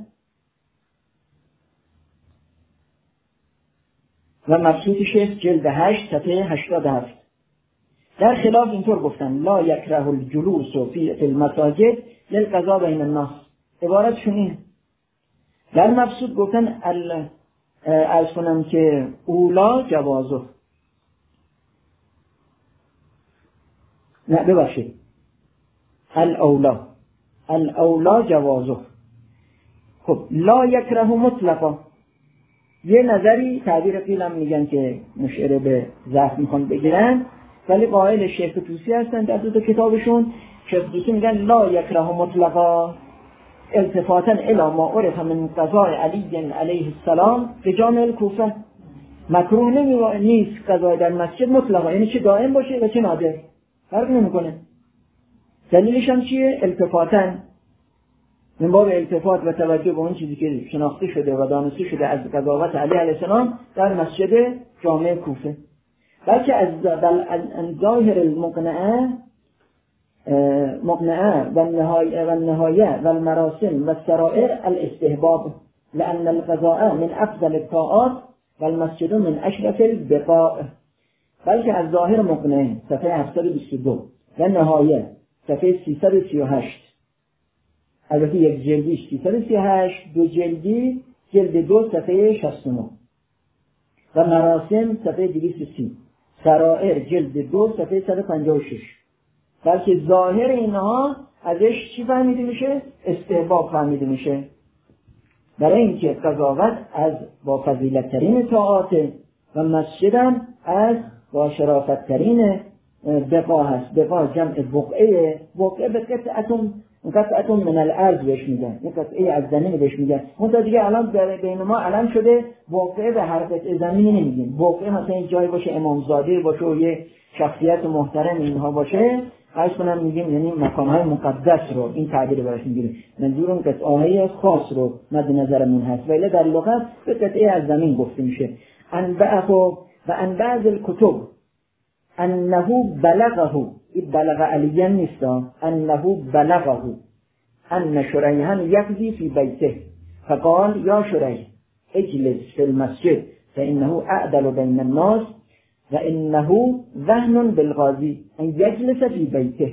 و مبسوط شیخ جلد هشت صفحه هشتاد و هفت. در خلاف اینطور گفتن لا یکره الجلوس فی المساجد للقضاء بین الناس، عبارتشون اینه. در مبسوط گفتن از کنم که اولا جوازه، نه ببخشید الاولا الاولا جوازه. خب لا یکره مطلقا، یه نظری تعبیر قیلم میگن که مشعره به ضعف میخوان بگیرن، ولی قائل شیخ طوسی هستن در دو تا کتابشون. شیخ طوسی میگن لا یکره مطلقا التفاتا الی ما عرف من قضاء علی علیه السلام به جامع الکوفه. مکروه نمی نیست قضا در مسجد مطلقا، یعنی چه دائم باشه و چه نادر، فرق نمیکنه. دلیلش هم چیه؟ التفاتا، من باب التفات و توجه به اون چیزی که شناخته شده و دانسته شده از قضاوت علی علیه السلام در مسجد جامع کوفه. بلکه از ظاهر المقنعه مقنعه و النهایه و النهایه و المراسم و السرائر الاستحباب لأن القضاء من افضل الطاعات و المسجد من اشرف البقاء. بلکه از ظاهر مقنعه صفحه هفتصد و بیست و دو و نهایه صفحه سیصد و سی و هشت، البته یک جلدیش سیصد و سی و هشت، دو جلدی جلد دو صفحه شصت و نه و مراسم صفحه دویست و سی، سرائر جلد دو صفحه صد و پنجاه و شش. بلکه ظاهر اینها ازش چی فهمیده میشه؟ استحباب فهمیده میشه، برای اینکه قضاوت از با فضیلت ترین طاعات و مسجدم از با شرافت ترین بقا هست. بقا جمع بقعه، بقعه به قطعتون قطعتون من الارض بهش میگن، یک قطعه از زمین بهش میگن. منتها دیگه الان بین ما علم شده بقعه به هر قطعه زمینی نمیگیم. بقعه مثلا یک جایی باشه امامزاده باشه و یه شخصیت محترم اینها باشه، عرض کنم میگیم یعنی مکانهای مقدس رو این تعبیر براش میگیریم. منظور اون قطعه خاص رو مد نظرمون هست، ولی در لغت به قطعه از زمین گفته میشه. انبعه و انبعض الکتب انه بلغه، این بلغ علیه نیست، انه بلغه ان شریحا یقضی فی بیته فقال یا شریح اجلس فی المسجد فانه اعدل بین الناس و انه وهن بالغازی ان یجلس فی بیته.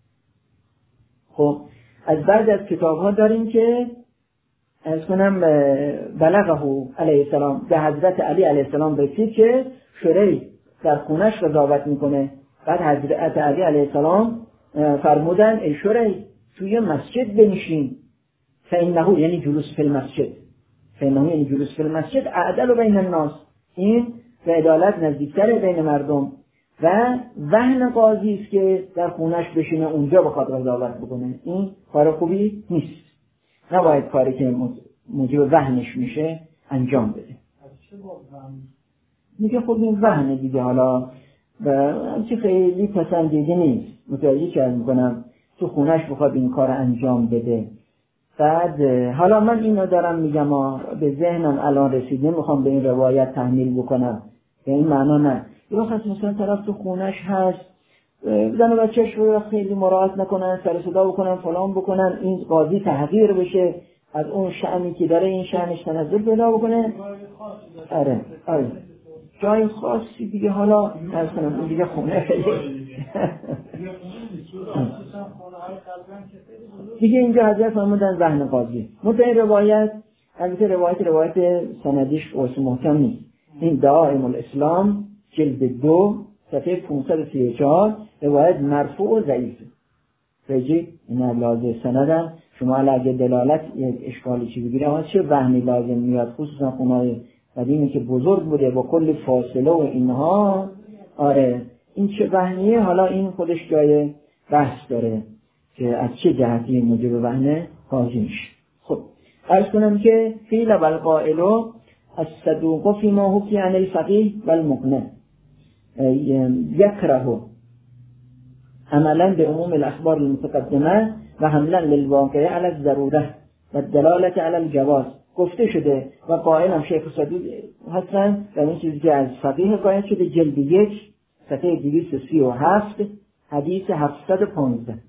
خب از بعض از کتاب ها داریم که از کنم بلغه علیه السلام به حضرت علی علیه السلام رسید که شریح در خونش قضاوت میکنه. بعد حضرت علی علیه السلام فرمودن ای شریح توی مسجد بنشین، فانه یعنی جلوس فی المسجد، فانه یعنی جلوس فی المسجد اعدل بین الناس، این به عدالت نزدیکتر بین مردم و وهن قاضی است که در خونش بشینه اونجا بخواد قضاوت بکنه، این کار خوبی نیست، نباید کاری که موجب وهنش میشه انجام بده. میگه خب این وهنه دیگه، حالا چی خیلی پسندیده نیست، متوجه کرد میکنم تو خونش بخواد این کار انجام بده. بعد حالا من اینو دارم میگم به ذهنم الان رسیده، میخوام به این روایت تحمیل بکنم، به این معنا نه یه وقت مثلا طرف تو خونش هست زن و بچه‌ش رو خیلی مراعات نکنن، سر صدا بکنن، فلان بکنن، این قاضی تحقیر بشه، از اون شأنی که داره این شأنش تنزل پیدا بکنه. آره آره جای خاصی دیگه، حالا از کنم این دیگه خونه خیلی دیگه اینجا حضرت فرمودن وهن قاضی. متأ روایت البته روایت روایت سندیش قوس محکم نیست، این دائم الاسلام جلد دو صفحه پانصد و سی و چهار روایت مرفوع و ضعیفه. رجی این لازم سندن شما اگه دلالت یک اشکالی چی بگیره اما چه وهمی لازم میاد، خصوصا خونه‌های قدیمی که بزرگ بوده با کلی فاصله و اینها. آره این چه وهمیه، حالا این خودش جای بحث داره که از چه جهتی موجب وهن قاضی میشه. خب عرض کنم که فیل و القائل الصدوق فی ما حکی عن الفقیه و المقنع یکره عملا به عموم الاخبار المتقدمه و حملا للواقع علی الضروره و دلالت علی الجواز. گفته شده و قائل هم شیخ صدوق هستن و این چیزی که از فقیه قائل شده جلد یک صفحه دویست و سی و هفت حدیث هفتصد و پانزده.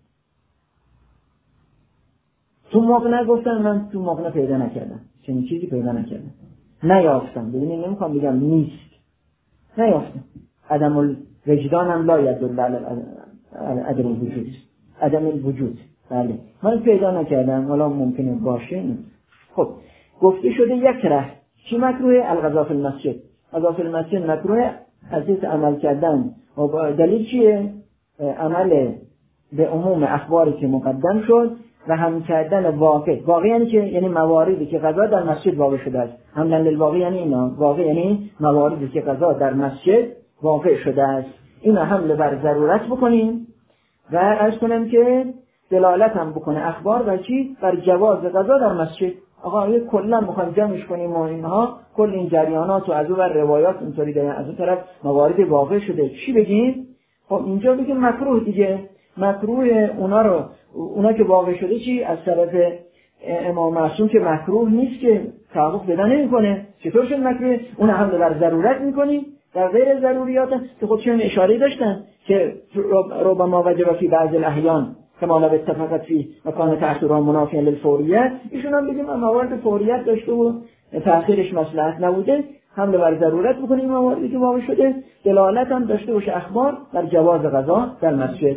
تو مقنع گفتن، من تو مقنع پیدا نکردم، چنین چیزی پیدا نکردم، نیافتم. ببینید نمیخوام بگم نیست، نیافتم. عدم الوجدان هم لا یدل علی عدم الوجود، عدم الوجود بله من پیدا نکردم، حالا ممکنه باشه. خب گفته شده یک ره چی مکروه؟ الغذا فی المسجد، غذا فی المسجد مکروه، حدیث عمل کردن و دلیل چیه؟ عمل به عموم اخباری که مقدم شد و هم کردن واقع. واقع یعنی که یعنی مواردی که غذا در مسجد واقع شده است. حملا للواقع یعنی اینا، واقع یعنی مواردی که غذا در مسجد واقع شده است، اینا حمله بر ضرورت بکنیم و عرض کنم که دلالت هم بکنه اخبار بر چی؟ بر جواز غذا در مسجد. آقا یه کلا میخوایم جمعش کنیم و اینها کل این جریانات و از اون روایات اینطوری دارن، از اون طرف موارد واقع شده چی بگیم؟ خب اینجا بگیم مکروه دیگه، مکروه اونا رو، اونا که واقع شده چی؟ از طرف امام معصوم که مکروه نیست که تعارف پیدا نمیکنه، چطور شد مکروه؟ اون هم بر ضرورت میکنیم، در غیر ضروریات که خودشون اشاره داشتن که ربما وجب فی بعض الاحیان کما لو اتفقت فی مکان تأخیرها منافیا للفوریت، ایشون هم بگیم موارد فوریت داشته و تأخیرش مصلحت نبوده، حمله بر ضرورت بکنیم مواردی که واقع شده، دلالت هم داشته باشه اخبار بر جواز غذا در مسجد.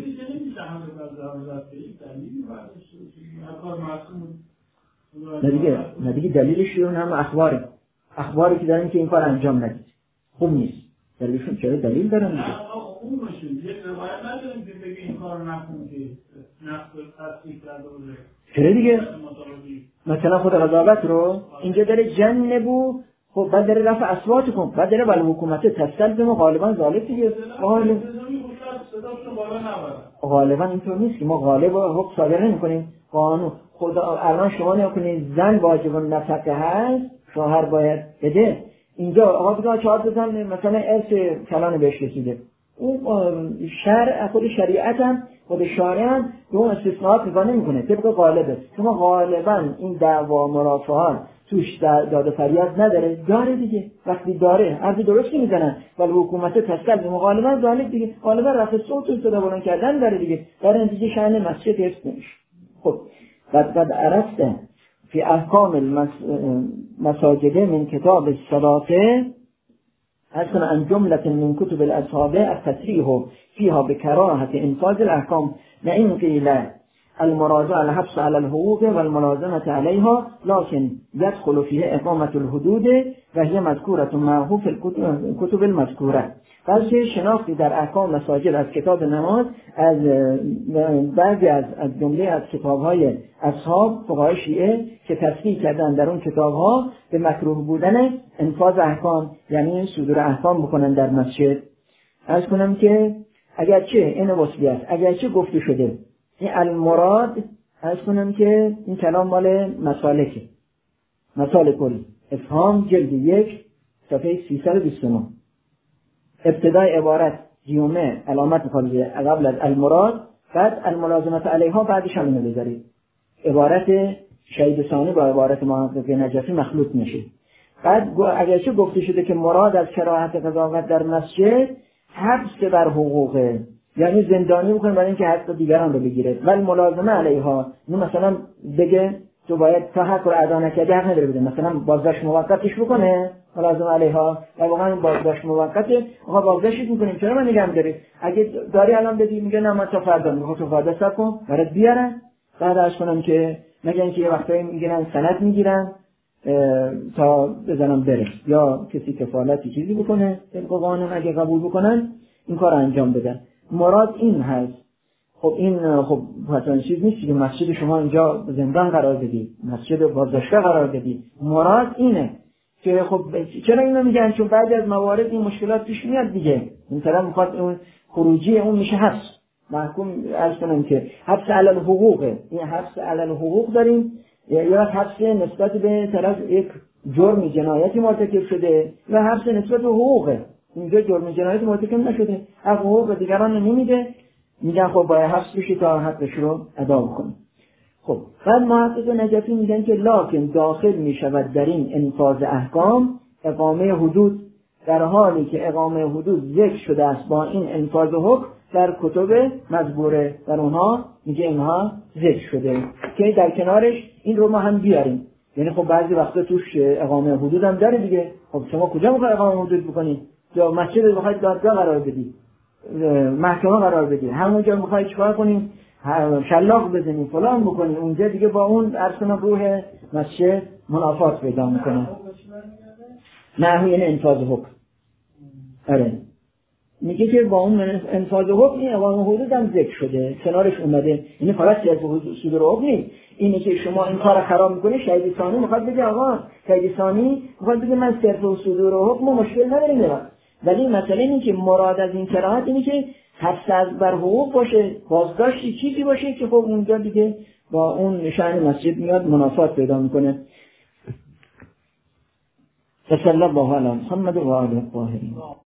نه دیگه نه دیگه دلیلش اون هم اخباره، اخباری که دارن که این کار انجام ندید خوب نیست، دلیلشون چرا دلیل دارن دیگه. اون باشه یه روایت نداریم که بگه این کارو نکن که نقص تصدیق کرده بوده. چرا دیگه مثلا خود قضاوت رو اینجا داره جنبو، خب بعد داره رفع اصوات کن، بعد داره ولی حکومت تستلزم و غالبا ظالم دیگه. غالب غالبا اینطور نیست که ما غالب و حکم صادر نمی‌کنیم. قانون خدا الان شما نکنید زن واجب النفقه هست، شوهر باید بده. اینجا آقا بگه چهار تا زن مثلا ارث کلان بهش رسیده، اون شرع خود شریعت هم خود شارع هم به اون استثناءات نگاه نمیکنه، طبق غالبه. شما غالبا این دعوا مرافعات توش داد و فریاد نداره، داره دیگه. وقتی داره حرفی درست میزنن ولی حکومت تسکل به غالبا ظالم دیگه، غالبا رفع صوت و صدا بلند کردن داره دیگه، در نتیجه شأن مسجد حفظ نمیشه. خب قد قد عرفت فی احکام المساجد من کتاب الصلاة اصلا عن جملة من كتب الأصحاب التصريح فيها بكراهة إنفاذ الأحكام، وإن قيل المراجعة الحبس على الحقوق والملازمة عليها، لكن يدخل فيها إقامة الحدود وهي مذكورة معه في الكتب المذكورة. قصد شناختی در احکام مساجد از کتاب نماز از بعضی از از جمله از کتاب‌های اصحاب فقهای شیعه که تصریح کردن در اون کتاب‌ها به مکروه بودن انفاذ احکام، یعنی صدور احکام بکنن در مسجد. عرض کنم که اگرچه این وصفی است، اگرچه گفته شده این المراد، عرض کنم که این کلام مال مسالکه، مسالک افهام جلد یک صفحه سیصد و بیست و نه، ابتدای عبارت دیومه علامت خالصه قبل از المراد، بعد الملازمت علیها بعدش هم اینو بذارید. عبارت شهید ثانی با عبارت محقق نجفی مخلوط میشه. بعد اگرچه گفته شده که مراد از کراهت قضاوت در مسجد حبس بر حقوقه، یعنی زندانی میکنه برای اینکه حق دیگران رو بگیره، ولی ملازمه علیها نه مثلا بگه تو باید تا حق رو ادا نکردی حق نداره بده، مثلا بازداشت موقتش بکنه ملازمه علیها، و واقعا بازداشت موقته آقا بازداشت میکنیم چرا من نگم داری، اگه داری الان بدی میگه نه من تا فردا، میگه تو فردا صبر کن برات بیارن. بعد از کنم که مگه اینکه یه وقتایی میگیرن سند میگیرن تا بزنم بره، یا کسی کفالتی چیزی بکنه طبق قانون اگه قبول بکنن این کار انجام بدن. مراد این هست. خب این خب مثلا چیز نیست که مسجد شما اینجا زندان قرار بدی، مسجد بازداشتگاه قرار بدی. مراد اینه که خب چرا اینو میگن؟ چون بعضی از موارد این مشکلات پیش میاد دیگه، این طرف میخواد اون خروجی اون میشه حبس، محکوم عرض کنم که حبس علی الحقوقه. این حبس علی الحقوق داریم، یا حبس نسبت به طرف یک جرم جنایتی مرتکب شده، و حبس نسبت به حقوقه، اینجا جرم جنایتی مرتکب نشده، حقوق دیگران نمیده، میگن خب باید حبس بشی تا حقش رو ادا بکنی. خب بعد محقق نجفی میگن که لکن داخل میشود در این انفاذ احکام اقامه حدود، در حالی که اقامه حدود ذکر شده است با این انفاذ حکم در کتب مذکوره، در اونها میگه اینها ذکر شده که در کنارش این رو ما هم بیاریم. یعنی خب بعضی وقتا توش اقامه حدود هم داره دیگه. خب شما کجا میخوای اقامه حدود بکنی؟ یا مسجد رو میخواید دادگاه قرار بدی، محکمه قرار بدی، همونجا میخواید چیکار کنی؟ شلاق بزنی فلان بکنی، اونجا دیگه با اون ارسنا روح مسجد منافات پیدا میکنه. نه این انفاذ حکم. آره میگه که با اون انفاذ حکم این اقامه حدود هم ذکر شده، کنارش اومده. این فقط از صدور حکم نیست، اینه که شما این کار خراب میکنی. شهید ثانی میخواد بگه آقا، شهید ثانی میخواد بگه من صرف و صدور حکم مشکل نداریم، ولی مسئله اینه که مراد از این کراهت اینه که حبس از بر حقوق باشه، بازداشتی چیزی باشه که خب اونجا دیگه با اون شأن مسجد میاد منافات پیدا میکنه. صلی الله علی محمد و آله الطاهرین.